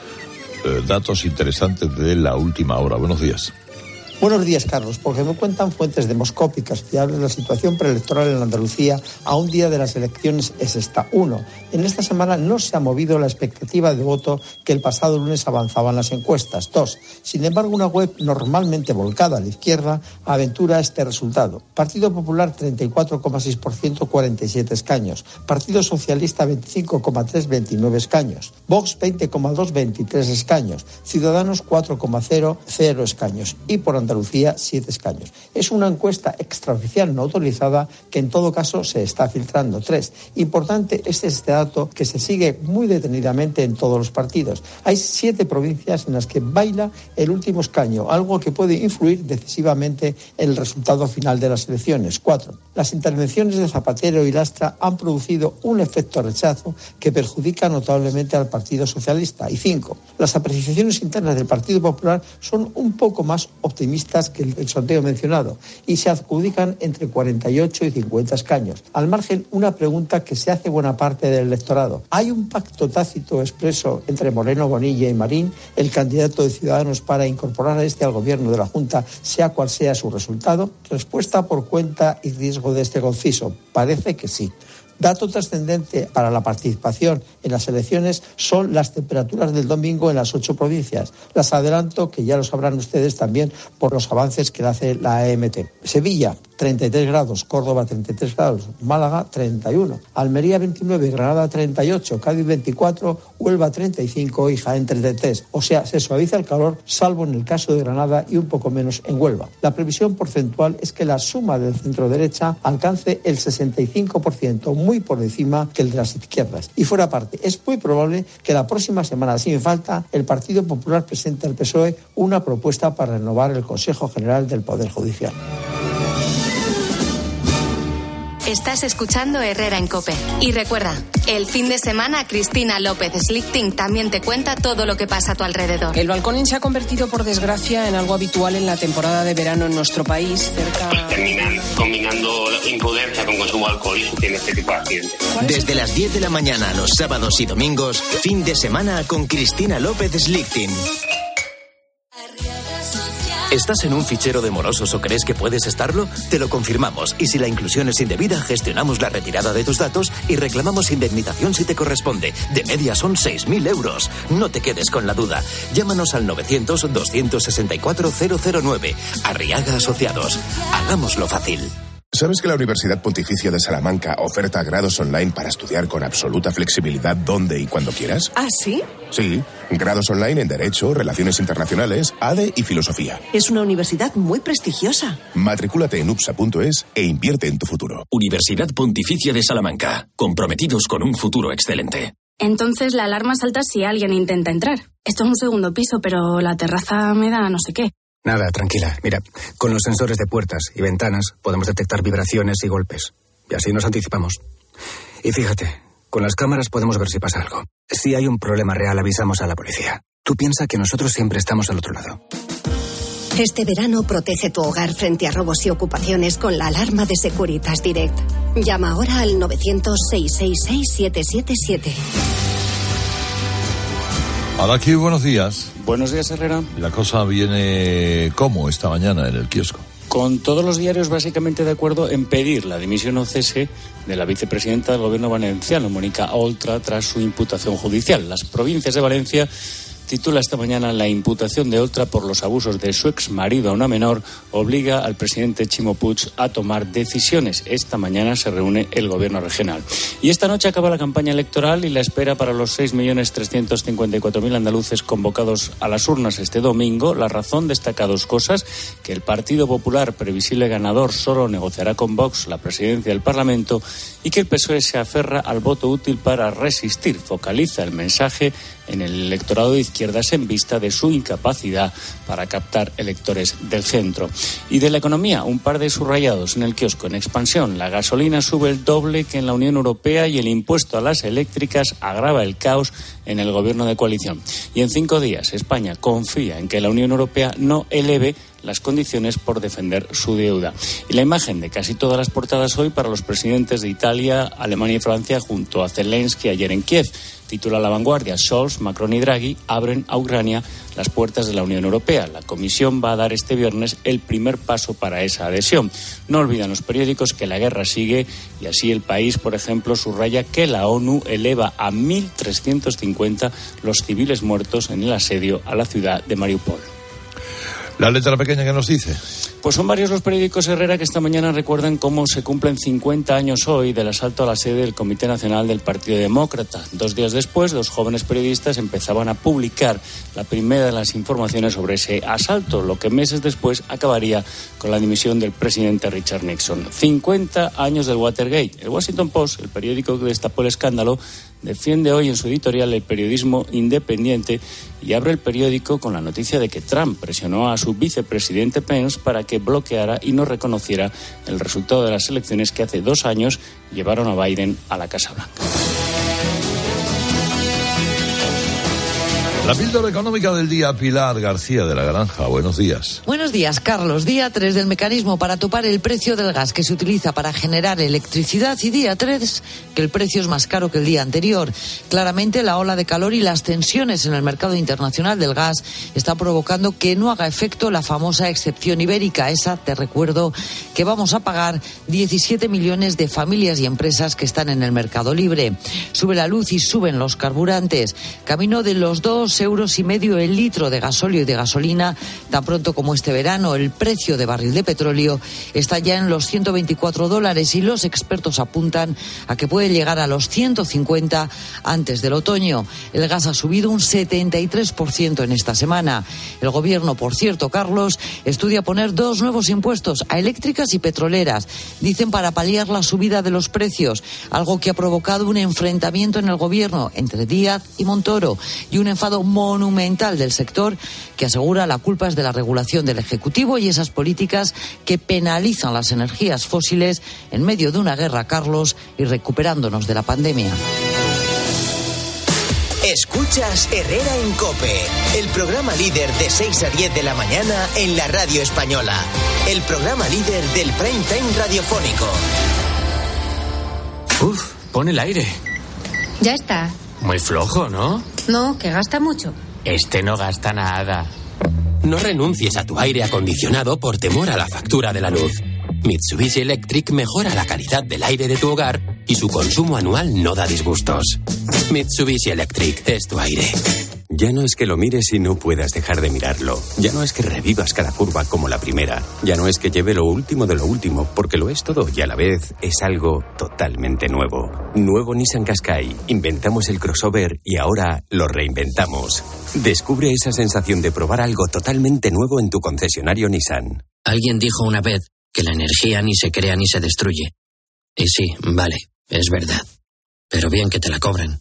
eh, datos interesantes de la última hora. Buenos días. Buenos días, Carlos. Porque me cuentan fuentes demoscópicas fiables, la situación preelectoral en Andalucía a un día de las elecciones es esta. Uno, en esta semana no se ha movido la expectativa de voto que el pasado lunes avanzaban las encuestas. Dos, sin embargo, una web normalmente volcada a la izquierda aventura este resultado. Partido Popular treinta y cuatro coma seis por ciento, cuarenta y siete escaños. Partido Socialista veinticinco coma tres, veintinueve escaños. Vox veinte coma dos, veintitrés escaños. Ciudadanos cuatro coma cero, cero escaños. Y por Andalucía, siete escaños. Es una encuesta extraoficial no autorizada que en todo caso se está filtrando. Tres. Importante es este dato que se sigue muy detenidamente en todos los partidos. Hay siete provincias en las que baila el último escaño, algo que puede influir decisivamente en el resultado final de las elecciones. Cuatro. Las intervenciones de Zapatero y Lastra han producido un efecto rechazo que perjudica notablemente al Partido Socialista. Y cinco. Las apreciaciones internas del Partido Popular son un poco más optimistas que el sondeo mencionado y se adjudican entre cuarenta y ocho y cincuenta escaños. Al margen, una pregunta que se hace buena parte del electorado. ¿Hay un pacto tácito expreso entre Moreno Bonilla y Marín, el candidato de Ciudadanos, para incorporar a este al gobierno de la Junta, sea cual sea su resultado? Respuesta por cuenta y riesgo de este conciso. Parece que sí. Dato trascendente para la participación en las elecciones son las temperaturas del domingo en las ocho provincias. Las adelanto, que ya lo sabrán ustedes también por los avances que hace la A M T. Sevilla, treinta y tres grados, Córdoba, treinta y tres grados, Málaga, treinta y uno, Almería, veintinueve, Granada, treinta y ocho, Cádiz, veinticuatro, Huelva, treinta y cinco y Jaén, treinta y tres. O sea, se suaviza el calor, salvo en el caso de Granada y un poco menos en Huelva. La previsión porcentual es que la suma del centro-derecha alcance el sesenta y cinco por ciento, muy por encima que el de las izquierdas. Y fuera parte, es muy probable que la próxima semana, sin falta, el Partido Popular presente al P S O E una propuesta para renovar el Consejo General del Poder Judicial. Estás escuchando Herrera en COPE. Y recuerda, el fin de semana Cristina López Slichting también te cuenta todo lo que pasa a tu alrededor. El balconing se ha convertido, por desgracia, en algo habitual en la temporada de verano en nuestro país. Cerca... Terminan combinando imprudencia con consumo de alcohol y eso tiene este tipo de accidentes. Desde las diez de la mañana los sábados y domingos, fin de semana con Cristina López Slichting. Arriaga Social. ¿Estás en un fichero de morosos o crees que puedes estarlo? Te lo confirmamos y si la inclusión es indebida, gestionamos la retirada de tus datos y reclamamos indemnización si te corresponde. De media son seis mil euros. No te quedes con la duda. Llámanos al novecientos, doscientos sesenta y cuatro, cero cero nueve. Arriaga Asociados. Hagámoslo fácil. ¿Sabes que la Universidad Pontificia de Salamanca oferta grados online para estudiar con absoluta flexibilidad donde y cuando quieras? ¿Ah, sí? Sí, grados online en Derecho, Relaciones Internacionales, A D E y Filosofía. Es una universidad muy prestigiosa. Matricúlate en U P S A punto es e invierte en tu futuro. Universidad Pontificia de Salamanca, comprometidos con un futuro excelente. Entonces la alarma salta si alguien intenta entrar. Esto es un segundo piso, pero la terraza me da no sé qué. Nada, tranquila. Mira, con los sensores de puertas y ventanas podemos detectar vibraciones y golpes. Y así nos anticipamos. Y fíjate, con las cámaras podemos ver si pasa algo. Si hay un problema real, avisamos a la policía. Tú piensa que nosotros siempre estamos al otro lado. Este verano protege tu hogar frente a robos y ocupaciones con la alarma de Securitas Direct. Llama ahora al novecientos, seiscientos sesenta y seis, siete siete siete. Hola, aquí, buenos días. Buenos días, Herrera. La cosa viene ¿cómo esta mañana en el kiosco? Con todos los diarios básicamente de acuerdo en pedir la dimisión o cese de la vicepresidenta del gobierno valenciano, Mónica Oltra, tras su imputación judicial. Las provincias de Valencia titula esta mañana: la imputación de Oltra por los abusos de su exmarido a una menor obliga al presidente Ximo Puig a tomar decisiones. Esta mañana se reúne el gobierno regional. Y esta noche acaba la campaña electoral y la espera para los seis millones trescientos cincuenta y cuatro mil andaluces convocados a las urnas este domingo. La razón destaca dos cosas: que el Partido Popular, previsible ganador, solo negociará con Vox la presidencia del Parlamento, y que el P S O E se aferra al voto útil para resistir. Focaliza el mensaje en el electorado de izquierdas en vista de su incapacidad para captar electores del centro. Y de la economía, un par de subrayados en el kiosco. En expansión, la gasolina sube el doble que en la Unión Europea y el impuesto a las eléctricas agrava el caos en el gobierno de coalición. Y en cinco días, España confía en que la Unión Europea no eleve las condiciones por defender su deuda. Y la imagen de casi todas las portadas hoy para los presidentes de Italia, Alemania y Francia junto a Zelensky ayer en Kiev. Titula La Vanguardia: Scholz, Macron y Draghi abren a Ucrania las puertas de la Unión Europea. La Comisión va a dar este viernes el primer paso para esa adhesión. No olvidan los periódicos que la guerra sigue y así El País, por ejemplo, subraya que la ONU eleva a mil trescientos cincuenta los civiles muertos en el asedio a la ciudad de Mariupol. ¿La letra pequeña que nos dice? Pues son varios los periódicos, Herrera, que esta mañana recuerdan cómo se cumplen cincuenta años hoy del asalto a la sede del Comité Nacional del Partido Demócrata. Dos días después, dos jóvenes periodistas empezaban a publicar la primera de las informaciones sobre ese asalto, lo que meses después acabaría con la dimisión del presidente Richard Nixon. cincuenta años del Watergate. El Washington Post, el periódico que destapó el escándalo, defiende hoy en su editorial el periodismo independiente y abre el periódico con la noticia de que Trump presionó a su vicepresidente Pence para que bloqueara y no reconociera el resultado de las elecciones que hace dos años llevaron a Biden a la Casa Blanca. La píldora económica del día, Pilar García de la Granja. Buenos días. Buenos días, Carlos. Día tres del mecanismo para topar el precio del gas que se utiliza para generar electricidad y día tres que el precio es más caro que el día anterior. Claramente la ola de calor y las tensiones en el mercado internacional del gas está provocando que no haga efecto la famosa excepción ibérica. Esa, te recuerdo, que vamos a pagar diecisiete millones de familias y empresas que están en el mercado libre. Sube la luz y suben los carburantes. Camino de los dos euros y medio el litro de gasóleo y de gasolina. Tan pronto como este verano, el precio de barril de petróleo está ya en los ciento veinticuatro dólares y los expertos apuntan a que puede llegar a los ciento cincuenta antes del otoño. El gas ha subido un setenta y tres por ciento en esta semana. El gobierno, por cierto, Carlos, estudia poner dos nuevos impuestos a eléctricas y petroleras, dicen para paliar la subida de los precios, algo que ha provocado un enfrentamiento en el gobierno entre Díaz y Montoro y un enfado monumental del sector que asegura la culpa es de la regulación del Ejecutivo y esas políticas que penalizan las energías fósiles en medio de una guerra, Carlos, y recuperándonos de la pandemia. Escuchas Herrera en COPE, el programa líder de seis a diez de la mañana en la radio española. El programa líder del prime time radiofónico. Uf, pon el aire. Ya está. Muy flojo, ¿no? No, que gasta mucho. Este no gasta nada. No renuncies a tu aire acondicionado por temor a la factura de la luz. Mitsubishi Electric mejora la calidad del aire de tu hogar y su consumo anual no da disgustos. Mitsubishi Electric es tu aire. Ya no es que lo mires y no puedas dejar de mirarlo. Ya no es que revivas cada curva como la primera. Ya no es que lleve lo último de lo último, porque lo es todo y a la vez es algo totalmente nuevo. Nuevo Nissan Qashqai. Inventamos el crossover y ahora lo reinventamos. Descubre esa sensación de probar algo totalmente nuevo en tu concesionario Nissan. Alguien dijo una vez que la energía ni se crea ni se destruye. Y sí, vale, es verdad. Pero bien que te la cobran.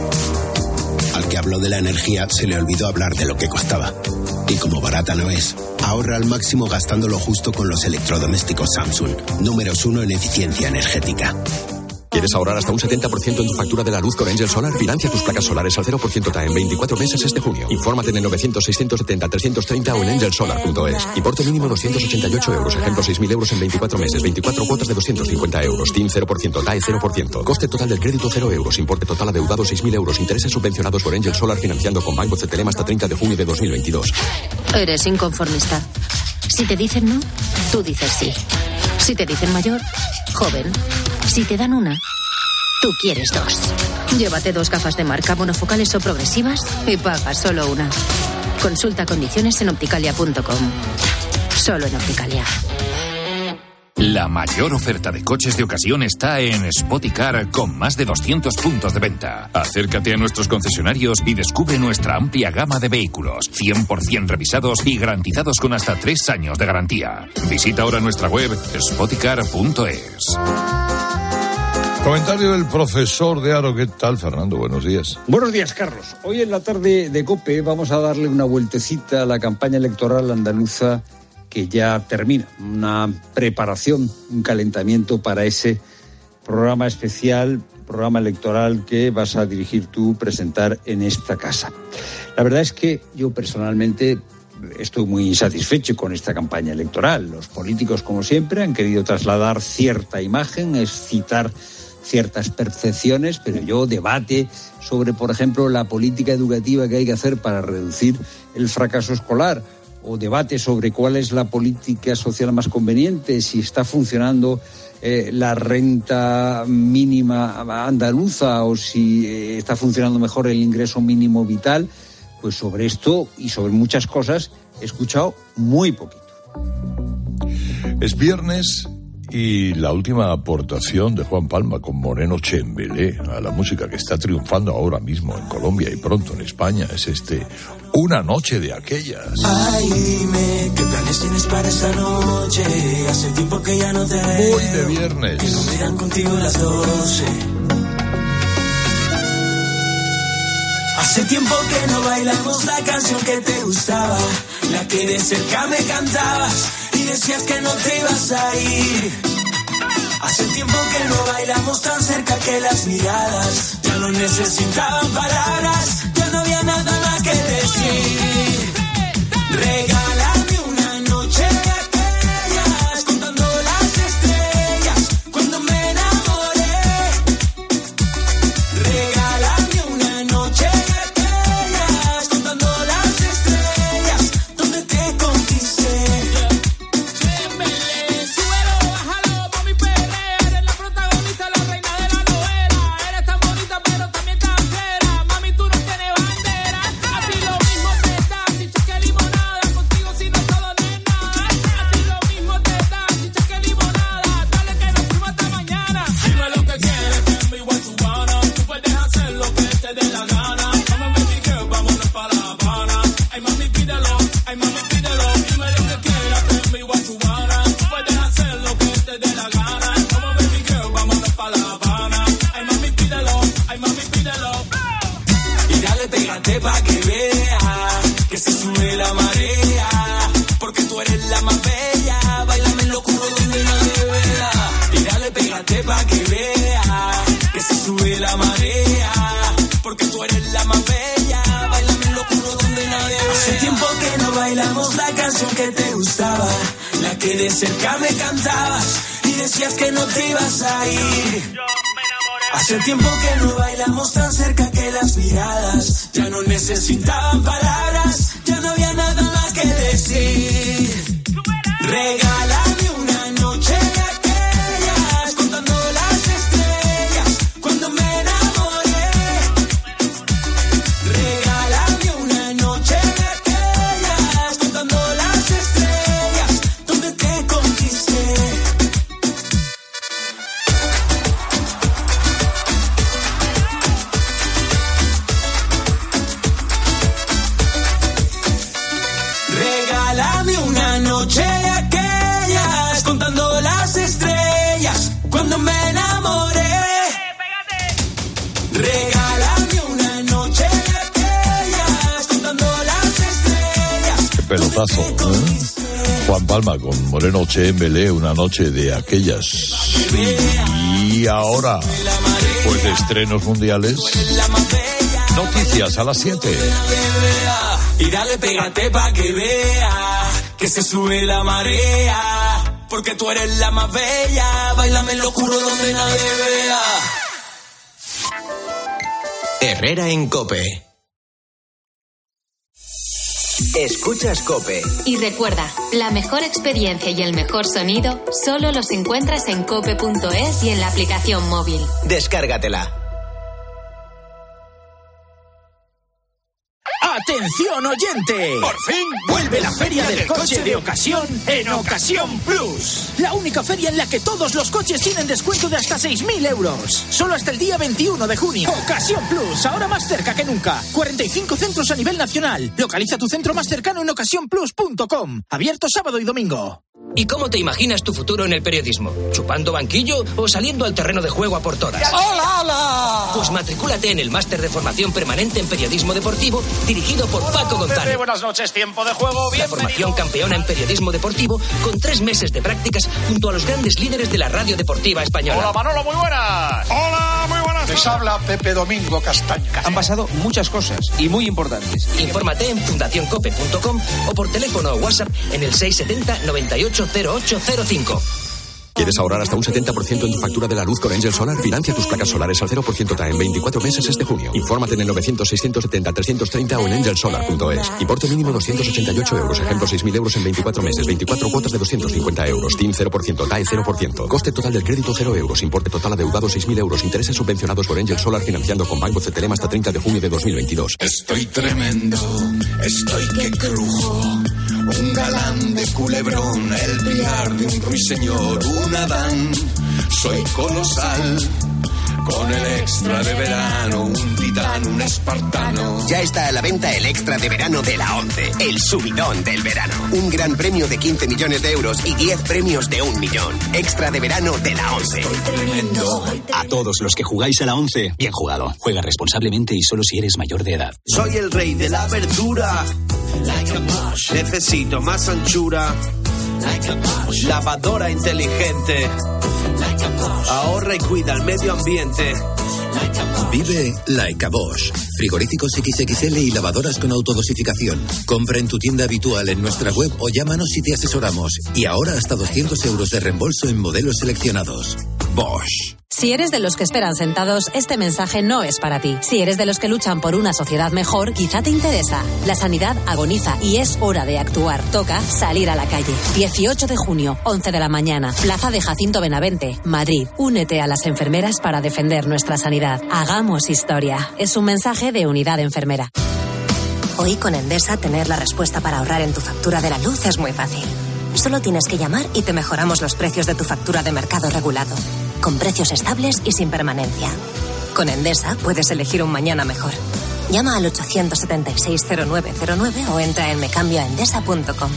Al que habló de la energía se le olvidó hablar de lo que costaba. Y como barata no es, ahorra al máximo gastando lo justo con los electrodomésticos Samsung, números uno en eficiencia energética. ¿Quieres ahorrar hasta un setenta por ciento en tu factura de la luz con Angel Solar? Financia tus placas solares al cero por ciento T A E en veinticuatro meses este junio. Infórmate en el novecientos, seiscientos setenta, trescientos treinta o en angel solar punto es. Importe mínimo doscientos ochenta y ocho euros. Ejemplo, seis mil euros en veinticuatro meses. veinticuatro cuotas de doscientos cincuenta euros. T I N cero por ciento, T A E cero por ciento. Coste total del crédito cero euros. Importe total adeudado seis mil euros. Intereses subvencionados por Angel Solar financiando con Banco C T L M hasta treinta de junio de dos mil veintidós. Eres inconformista. Si te dicen no, tú dices sí. Si te dicen mayor, joven. Si te dan una, tú quieres dos. Llévate dos gafas de marca monofocales o progresivas y paga solo una. Consulta condiciones en opticalia punto com. Solo en Opticalia. La mayor oferta de coches de ocasión está en Spoticar, con más de doscientos puntos de venta. Acércate a nuestros concesionarios y descubre nuestra amplia gama de vehículos, cien por ciento revisados y garantizados con hasta tres años de garantía. Visita ahora nuestra web spoticar punto es. Comentario del profesor de Aro. ¿Qué tal, Fernando? Buenos días. Buenos días, Carlos. Hoy en la tarde de COPE vamos a darle una vueltecita a la campaña electoral andaluza que ya termina. Una preparación, un calentamiento para ese programa especial, programa electoral que vas a dirigir tú, presentar en esta casa. La verdad es que yo personalmente estoy muy insatisfecho con esta campaña electoral. Los políticos, como siempre, han querido trasladar cierta imagen, excitar ciertas percepciones, pero yo debate sobre, por ejemplo, la política educativa que hay que hacer para reducir el fracaso escolar, o debate sobre cuál es la política social más conveniente, si está funcionando eh, la renta mínima andaluza o si eh, está funcionando mejor el ingreso mínimo vital. Pues sobre esto y sobre muchas cosas he escuchado muy poquito. Es viernes y la última aportación de Juan Palma con Moreno Chembelé a la música que está triunfando ahora mismo en Colombia y pronto en España es este Una noche de aquellas. Ay, dime, ¿qué planes tienes para esta noche? Hace tiempo que ya no te veo. Hoy de viernes. Que no miran contigo las doce. Hace tiempo que no bailamos la canción que te gustaba, la que de cerca me cantabas y decías que no te ibas a ir. Hace tiempo que no bailamos tan cerca que las miradas ya no necesitaban palabras, ya no había nada más que decir. Regálame una noche de aquellas, contando las estrellas, cuando me enamoré. Regálame una noche de aquellas, contando las estrellas, donde te conquisté. Pa' que vea que se sube la marea, porque tú eres la más bella. Báilame en lo oscuro donde nadie vea. Y dale, pégate pa' que vea que se sube la marea, porque tú eres la más bella. Báilame en lo oscuro donde nadie vea. Hace tiempo que no bailamos la canción que te gustaba, la que de cerca me cantabas y decías que no te ibas a ir. Hace tiempo que no bailamos tan cerca que las miradas ya no necesitaban palabras, ya no había nada más qué decir. Regálame una noche de aquellas, contando las estrellas, cuando me enamoré. Regálame una noche de aquellas, contando las estrellas, donde te conquisté. Regálame una noche de aquellas, contando las estrellas, cuando me enamoré. Regálame una noche de aquellas, contando las estrellas. Qué pelotazo, ¿eh? Juan Palma con Moreno Chembele, una noche de aquellas. Y ahora, pues de estrenos mundiales, noticias a las siete. Y dale, pégate pa' que vea que se sube la marea, porque tú eres la más bella. Báilame en lo oscuro donde nadie vea. Herrera en COPE. Escuchas COPE. Y recuerda, la mejor experiencia y el mejor sonido solo los encuentras en cope punto es y en la aplicación móvil. Descárgatela. ¡Atención, oyente! ¡Por fin vuelve la Feria del Coche de Ocasión en Ocasión Plus! La única feria en la que todos los coches tienen descuento de hasta seis mil euros. Solo hasta el día veintiuno de junio. Ocasión Plus, ahora más cerca que nunca. cuarenta y cinco centros a nivel nacional. Localiza tu centro más cercano en ocasión plus punto com. Abierto sábado y domingo. ¿Y cómo te imaginas tu futuro en el periodismo? ¿Chupando banquillo o saliendo al terreno de juego a por todas? ¡Hola, hola! Pues matricúlate en el Máster de Formación Permanente en Periodismo Deportivo, dirigido por Paco González. Pepe, buenas noches, tiempo de juego. La formación campeona en periodismo deportivo, con tres meses de prácticas junto a los grandes líderes de la radio deportiva española. Hola, Manolo, muy buenas. Hola, muy buenas. Les habla Pepe Domingo Castaña. Han pasado muchas cosas y muy importantes. Infórmate en fundación cope punto com o por teléfono o WhatsApp en el seis siete cero, noventa y ocho cero ocho cero cinco. ¿Quieres ahorrar hasta un setenta por ciento en tu factura de la luz con Angel Solar? Financia tus placas solares al cero por ciento T A E en veinticuatro meses este junio. Infórmate en el novecientos, seiscientos setenta, trescientos treinta o en angel solar punto es. Importe mínimo doscientos ochenta y ocho euros. Ejemplo, seis mil euros en veinticuatro meses. veinticuatro cuotas de doscientos cincuenta euros. T I N cero por ciento, T A E cero por ciento. Coste total del crédito cero euros. Importe total adeudado seis mil euros. Intereses subvencionados por Angel Solar financiando con Banco Cetelem hasta treinta de junio de dos mil veintidós. Estoy tremendo, estoy que crujo. Un galán de culebrón, el pilar de un ruiseñor, un Adán. Soy colosal, con el extra de verano, un titán, un espartano. Ya está a la venta el extra de verano de la ONCE, el subidón del verano. Un gran premio de quince millones de euros y diez premios de un millón. Extra de verano de la ONCE. A todos los que jugáis a la ONCE, bien jugado. Juega responsablemente y solo si eres mayor de edad. Soy el rey de la verdura. Necesito más anchura. Lavadora inteligente. Ahorra y cuida el medio ambiente. Vive Like a Bosch. Frigoríficos equis equis ele y lavadoras con autodosificación. Compra en tu tienda habitual en nuestra web o llámanos y te asesoramos. Y ahora hasta doscientos euros de reembolso en modelos seleccionados. Bosch. Si eres de los que esperan sentados, este mensaje no es para ti. Si eres de los que luchan por una sociedad mejor, quizá te interesa. La sanidad agoniza y es hora de actuar. Toca salir a la calle. dieciocho de junio, once de la mañana, Plaza de Jacinto Benavente, Madrid. Únete a las enfermeras para defender nuestra sanidad. Hagamos historia. Es un mensaje de Unidad Enfermera. Hoy con Endesa, tener la respuesta para ahorrar en tu factura de la luz es muy fácil. Solo tienes que llamar y te mejoramos los precios de tu factura de mercado regulado, con precios estables y sin permanencia. Con Endesa puedes elegir un mañana mejor. Llama al ochocientos setenta y seis cero nueve cero nueve o entra en mecambioaendesa punto com.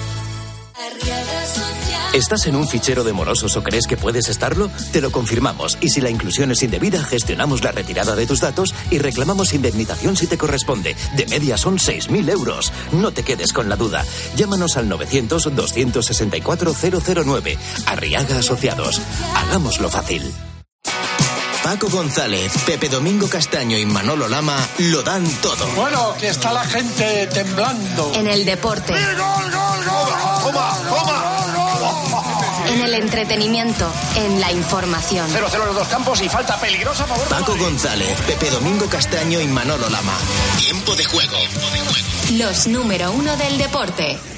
¿Estás en un fichero de morosos o crees que puedes estarlo? Te lo confirmamos y si la inclusión es indebida, gestionamos la retirada de tus datos y reclamamos indemnización si te corresponde. De media son seis mil euros. No te quedes con la duda. Llámanos al novecientos, doscientos sesenta y cuatro, cero cero nueve. Arriaga Asociados. Hagámoslo fácil. Paco González, Pepe Domingo Castaño y Manolo Lama lo dan todo. Bueno, que está la gente temblando. En el deporte. ¡Gol, gol, gol! ¡Toma, toma! En el entretenimiento, en la información. cero cero en los dos campos y falta peligrosa a favor de Paco Madrid. González, Pepe Domingo Castaño y Manolo Lama. Tiempo de juego. Los número uno del deporte.